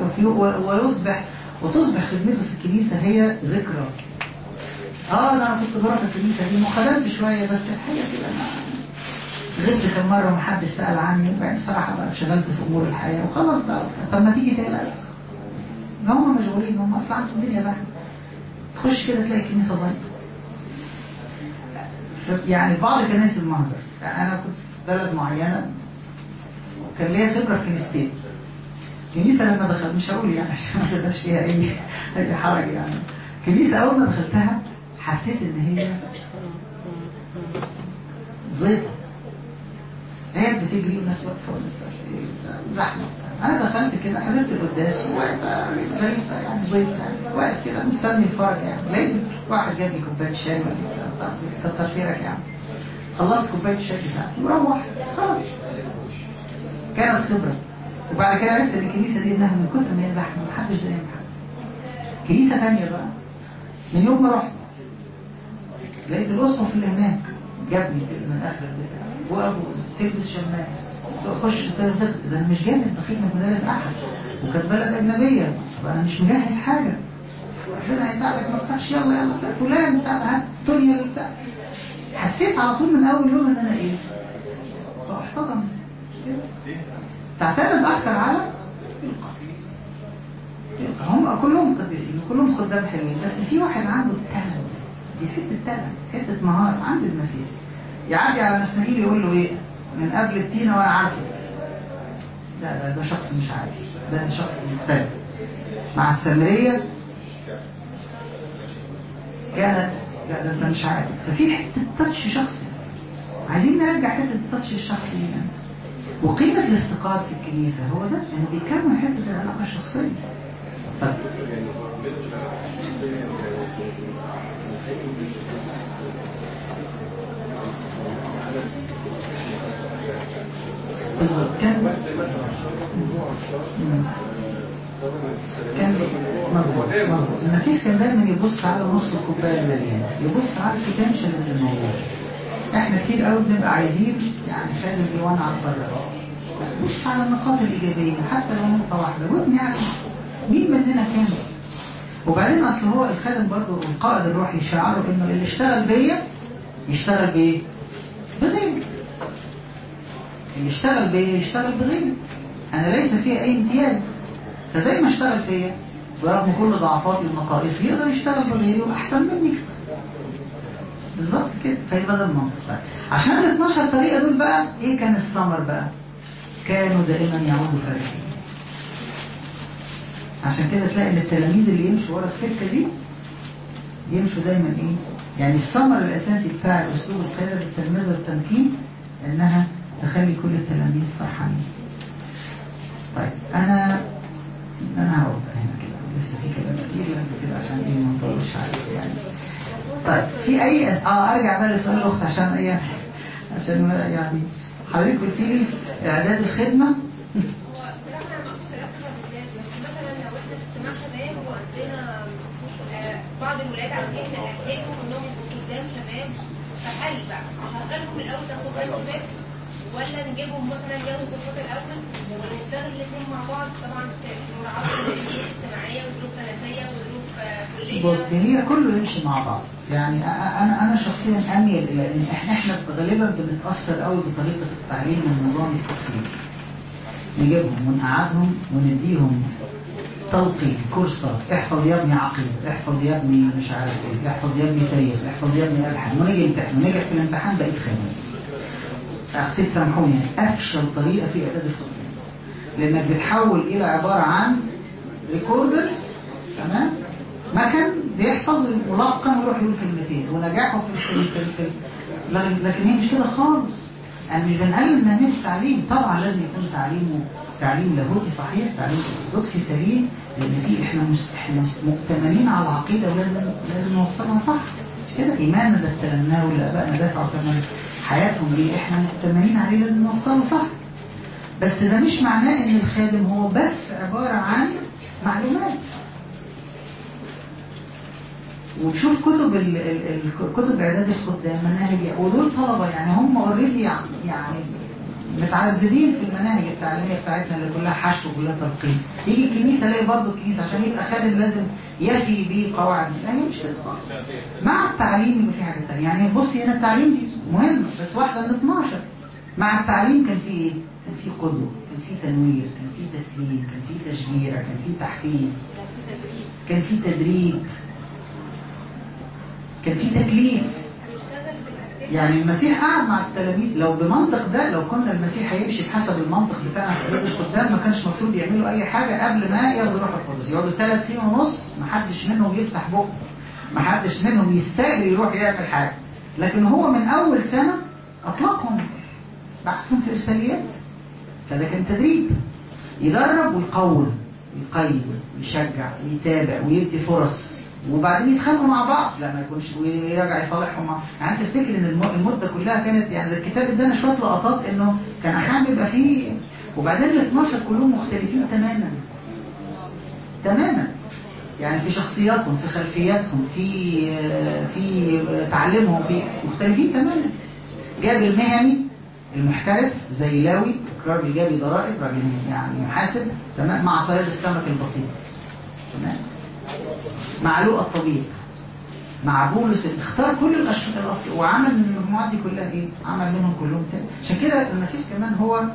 Speaker 1: وتصبح خدمته في الكنيسه هي ذكرى. انا كنت بروح الكنيسه دي وخدمت شويه بس الحقيقه كده غبت كم مره ومحدش سال عني، وبعدين بصراحه بقى اتشغلت في امور الحياه وخلاص بقى. طب ما تيجي تاني؟ لا هم مشغولين، هم اصلا عندهم الدنيا زحمه. تخش كده تلاقي الكنيسه زيطه. يعني بعض كنائس المهجر، انا كنت في بلد معينه وكان ليا خبره في كنيستين. كنيسه لما دخلت مش هقول يعني عشان ما تبقاش فيها اي حرج يعني، كنيسه اول ما دخلتها حسيت ان هي زيطه، هي بتجري والناس واقفه والناس زحمه. انا دخلت كده حضرت القداس غريب يعني ضيف يعني واقف كده مستني الفرج يعني، لقيت واحد جاب لي كوبايه شاي كتر خيرك يعني. خلصت كوبايه الشاي بتاعتي وروحت خلاص. كانت خبره. وبعد كده عرفت ان الكنيسه دي انها من كتر ما هي زحمه محدش دايما حاجه. كنيسه ثانيه بقى من يوم ما رحت لقيت الاسقف اللي هناك جابني كده من اخر البتاع وابو تلبس شماس تخش ده انا مش جاهز بخدمه مدارس احس، وكانت بلد اجنبيه فانا مش مجهز حاجه. ربنا هيساعدك ما تخافش، يلا بتاع فلان بتاع هات ستوري بتاع. حسيت على طول من اول يوم ان انا ايه؟ احتضن. تعتمد اكثر على هم كلهم قديسين وكلهم خدام حلوين، بس في واحد عنده التالنت، دي حته مهاره عند المسيح. يعدي على نسنائيل يقول له ايه؟ من قبل التينه وانا عارفه. ده شخص مش عادي، ده شخص مختلف. مع السامريه كان لا ده انت مش عادي. ففي حته تاتش شخصي، عايزين نرجع حته التاتش الشخصي يعني. وقيمه الافتقاد في الكنيسه هو ده انه بيكون حته العلاقه الشخصيه. كان مظبوط. المسيح كان دايما يبص على نص الكوبايه المليانه، يبص على البوتنشال اللي موجود. احنا كتير قوي بنبقى عايزين يعني خادم بيوان على الفراغ، بص على النقاط الايجابيه حتى لو نقطه واحده وابني عليها. مين مننا كان؟ وبعدين اصل هو الخادم برضه القائد الروحي شعاره انه اللي اشتغل بيا يشتغل بايه؟ بغيري. اللي اشتغل بيا يشتغل بغيري. انا ليس فيها اي امتياز، فزي ما اشتغل فيا برغم كل ضعفاتي ونقائصي يقدر يشتغل بغيري وأحسن مني بالظبط كده. فيبقى ده المنطق. عشان ال 12 طريقة دول بقى إيه كان الثمر بقى؟ كانوا دائما يعودوا فرحين. عشان كده تلاقي ان التلاميذ اللي يمشوا ورا السكة دي يمشوا دايما ايه؟ يعني الثمر الاساسي بتاع اسلوب القيادة بالتلمذة والتمكين انها تخلي كل التلاميذ فرحانين. طيب انا هقول هنا كده لسه في كلام كتير لازم كده عشان ايه ما نطولش عليه يعني. طيب في اي ارجع بقى لسؤال الاخت عشان ايه؟ عشان يعني حضرتك قلت لي اعداد الخدمة.
Speaker 4: بعض الولاد عاوزين نأهلهم انهم يبقوا قدام شباب، فهل بقى نشغلهم الاول كقدام شباب ولا نجيبهم مثلا ياخدوا كورسات الاول ونشتغل الاثنين مع بعض؟ طبعا في مراعاه الظروف الاجتماعيه وظروف سنتيه وظروف كليه.
Speaker 1: بص هي كله يمشي مع بعض. يعني انا شخصيا اميل الى ان احنا غالبا بنتاثر قوي بطريقه التعليم والنظام التقليدي. نجيبهم ونقعدهم ونديهم تلقين كورسات، احفظ يا ابني عقيدة، احفظ يا ابني مش عارف ايه، احفظ يا ابني تاريخ، احفظ يا ابني الحان، ونيجي نمتحن ونجح في الامتحان بقيت خامل. اختي سامحوني افشل طريقه في اعداد الخطوه، لانك بتحول الى عباره عن ريكوردرز، تمام؟ مكن بيحفظ ملقن ويروح يقول كلمتين ونجاحه في لكن هي مش كده خالص. انا مش بنقلل من اهميه التعليم، طبعا لازم يكون تعليم لاهوتي صحيح، تعليم ارثوذكسي سليم، لان في احنا مؤتمنين على العقيده ولازم نوصلها صح. مش كده ايماننا ده استلمناه واللي ابائنا دفعوا ثمن حياتهم ليه احنا مؤتمنين عليه لازم نوصله صح. بس ده مش معناه ان الخادم هو بس عباره عن معلومات. وتشوف كتب اعداد الخدام مناهج، ودول طلبه يعني هم اوريدي يعني متعذبين في المناهج التعليميه بتاعتنا اللي كلها حشو وكلها تلقين. يجي الكنيسه الاقي برضه الكنيسه عشان يبقى خادم لازم يفي بقواعد. لا هي مش كده خالص. مع التعليم يبقى في حاجه ثانيه. يعني بصي هنا التعليم دي مهم بس واحده من 12. مع التعليم كان في ايه؟ كان في قدوه، كان في تنوير، كان في تسليم، كان في تشجيع، كان في تحفيز، كان في تدريب، كان في تكليف. يعني المسيح قعد مع التلاميذ لو بمنطق ده، لو كنا المسيح هيمشي بحسب المنطق بتاعنا في اعداد الخدام ما كانش المفروض يعملوا اي حاجه قبل ما ياخدوا روح القدس. يقعدوا 3 سنين ونص ما حدش منهم يفتح بقه، ما حدش منهم يستاهل يروح يعمل حاجه. لكن هو من اول سنه اطلقهم، بعتهم في ارساليات. فده كان تدريب، يدرب ويقوم ويقيم ويشجع ويتابع ويدي فرص، وبعدين يتخانقوا مع بعض لما يكونش ويرجع يصالحهم. يعني تفتكر ان المده كلها كانت يعني الكتاب ادانا شويه لقطات انه كان احيانا بيبقى فيه، وبعدين ال 12 كلهم مختلفين تماما يعني في شخصياتهم، في خلفياتهم، في تعليمهم، في مختلفين تماما. جاب المهني المحترف زي لاوي، راجل جابي ضرائب، راجل يعني محاسب، تمام، مع صياد السمك البسيط، تمام، مع لوقا الطبيب، مع بولس، اختار كل الأصل وعمل من المجموعات دي كلها ايه؟ عمل منهم كلهم تاني. عشان كده المسيح كمان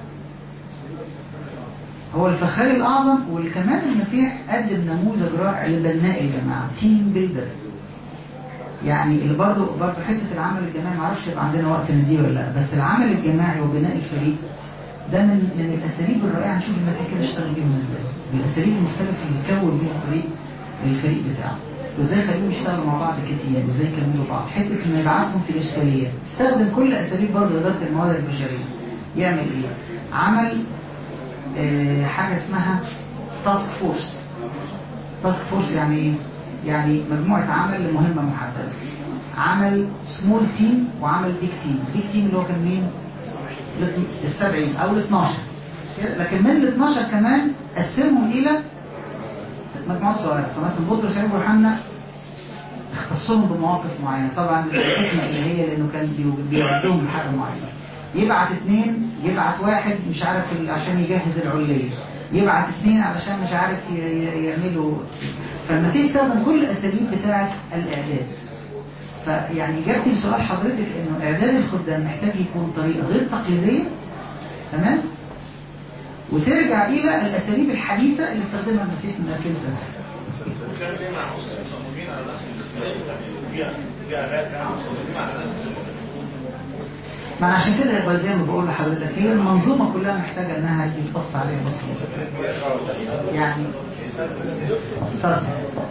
Speaker 1: هو الفخار الأعظم. وكمان المسيح قدم نموذج رائع لبناء الجماعة، تيم بيلدر. يعني اللي برضه حتة العمل الجماعي معرفش يبقى عندنا وقت نديه ولا لا، بس العمل الجماعي وبناء الفريق ده من الأساليب الرائعة. نشوف المسيح كده اشتغل بيهم ازاي، بالأساليب المختلفة اللي كون بيها الفريق بتاعه، وازاي خليهم يشتغلوا مع بعض كتير، وازاي يكملوا بعض. حته انه يبعتهم في ارساليات، استخدم كل اساليب برضه اداره الموارد البشريه. يعمل ايه؟ عمل حاجه اسمها تاسك فورس. تاسك فورس يعني ايه؟ يعني مجموعه عمل لمهمه محدده. عمل سمول تيم وعمل بيج تيم. بيج تيم اللي هو كان مين؟ ال70 او ال12. لكن من ال12 كمان قسمهم الى مجموعات صغيرة. فمثلا بطرس ويعقوب ويوحنا اختصهم بمواقف معينة، طبعا الحكمة اللي هي لأنه كان بيودهم لحاجة معينة. يبعت 2، يبعت 1 مش عارف عشان يجهز العلية، يبعت 2 علشان مش عارف يعملوا. فالمسيح استخدم كل الأساليب بتاعة الإعداد. فيعني إجابتي لسؤال حضرتك إنه إعداد الخدام محتاج يكون طريقة غير تقليدية، تمام؟ وترجع إلى الأساليب الحديثة اللي استخدمها المسيح من 2000 سنة.
Speaker 2: بتتكلم ليه مع نص مصممين على نفس فيها غاية مصممين على نفس
Speaker 1: ما أنا عشان كده يبقى زي ما بقول لحضرتك هي المنظومة كلها محتاجة انها يتبص عليها بصة يعني فرق.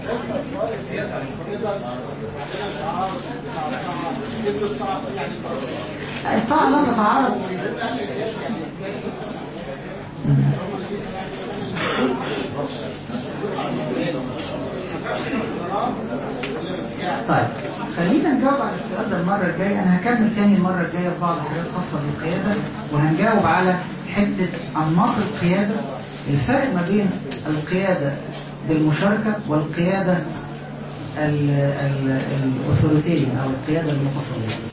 Speaker 1: الطاعة لا تتعارض. طيب خلينا نجاوب على السؤال ده المرة الجاية. أنا هكمل تاني المرة الجاية ببعض الحاجات خاصة بالقيادة، وهنجاوب على حتة أنماط القيادة، الفرق ما بين القيادة بالمشاركة والقيادة الأثوريتية أو القيادة المتسلطة.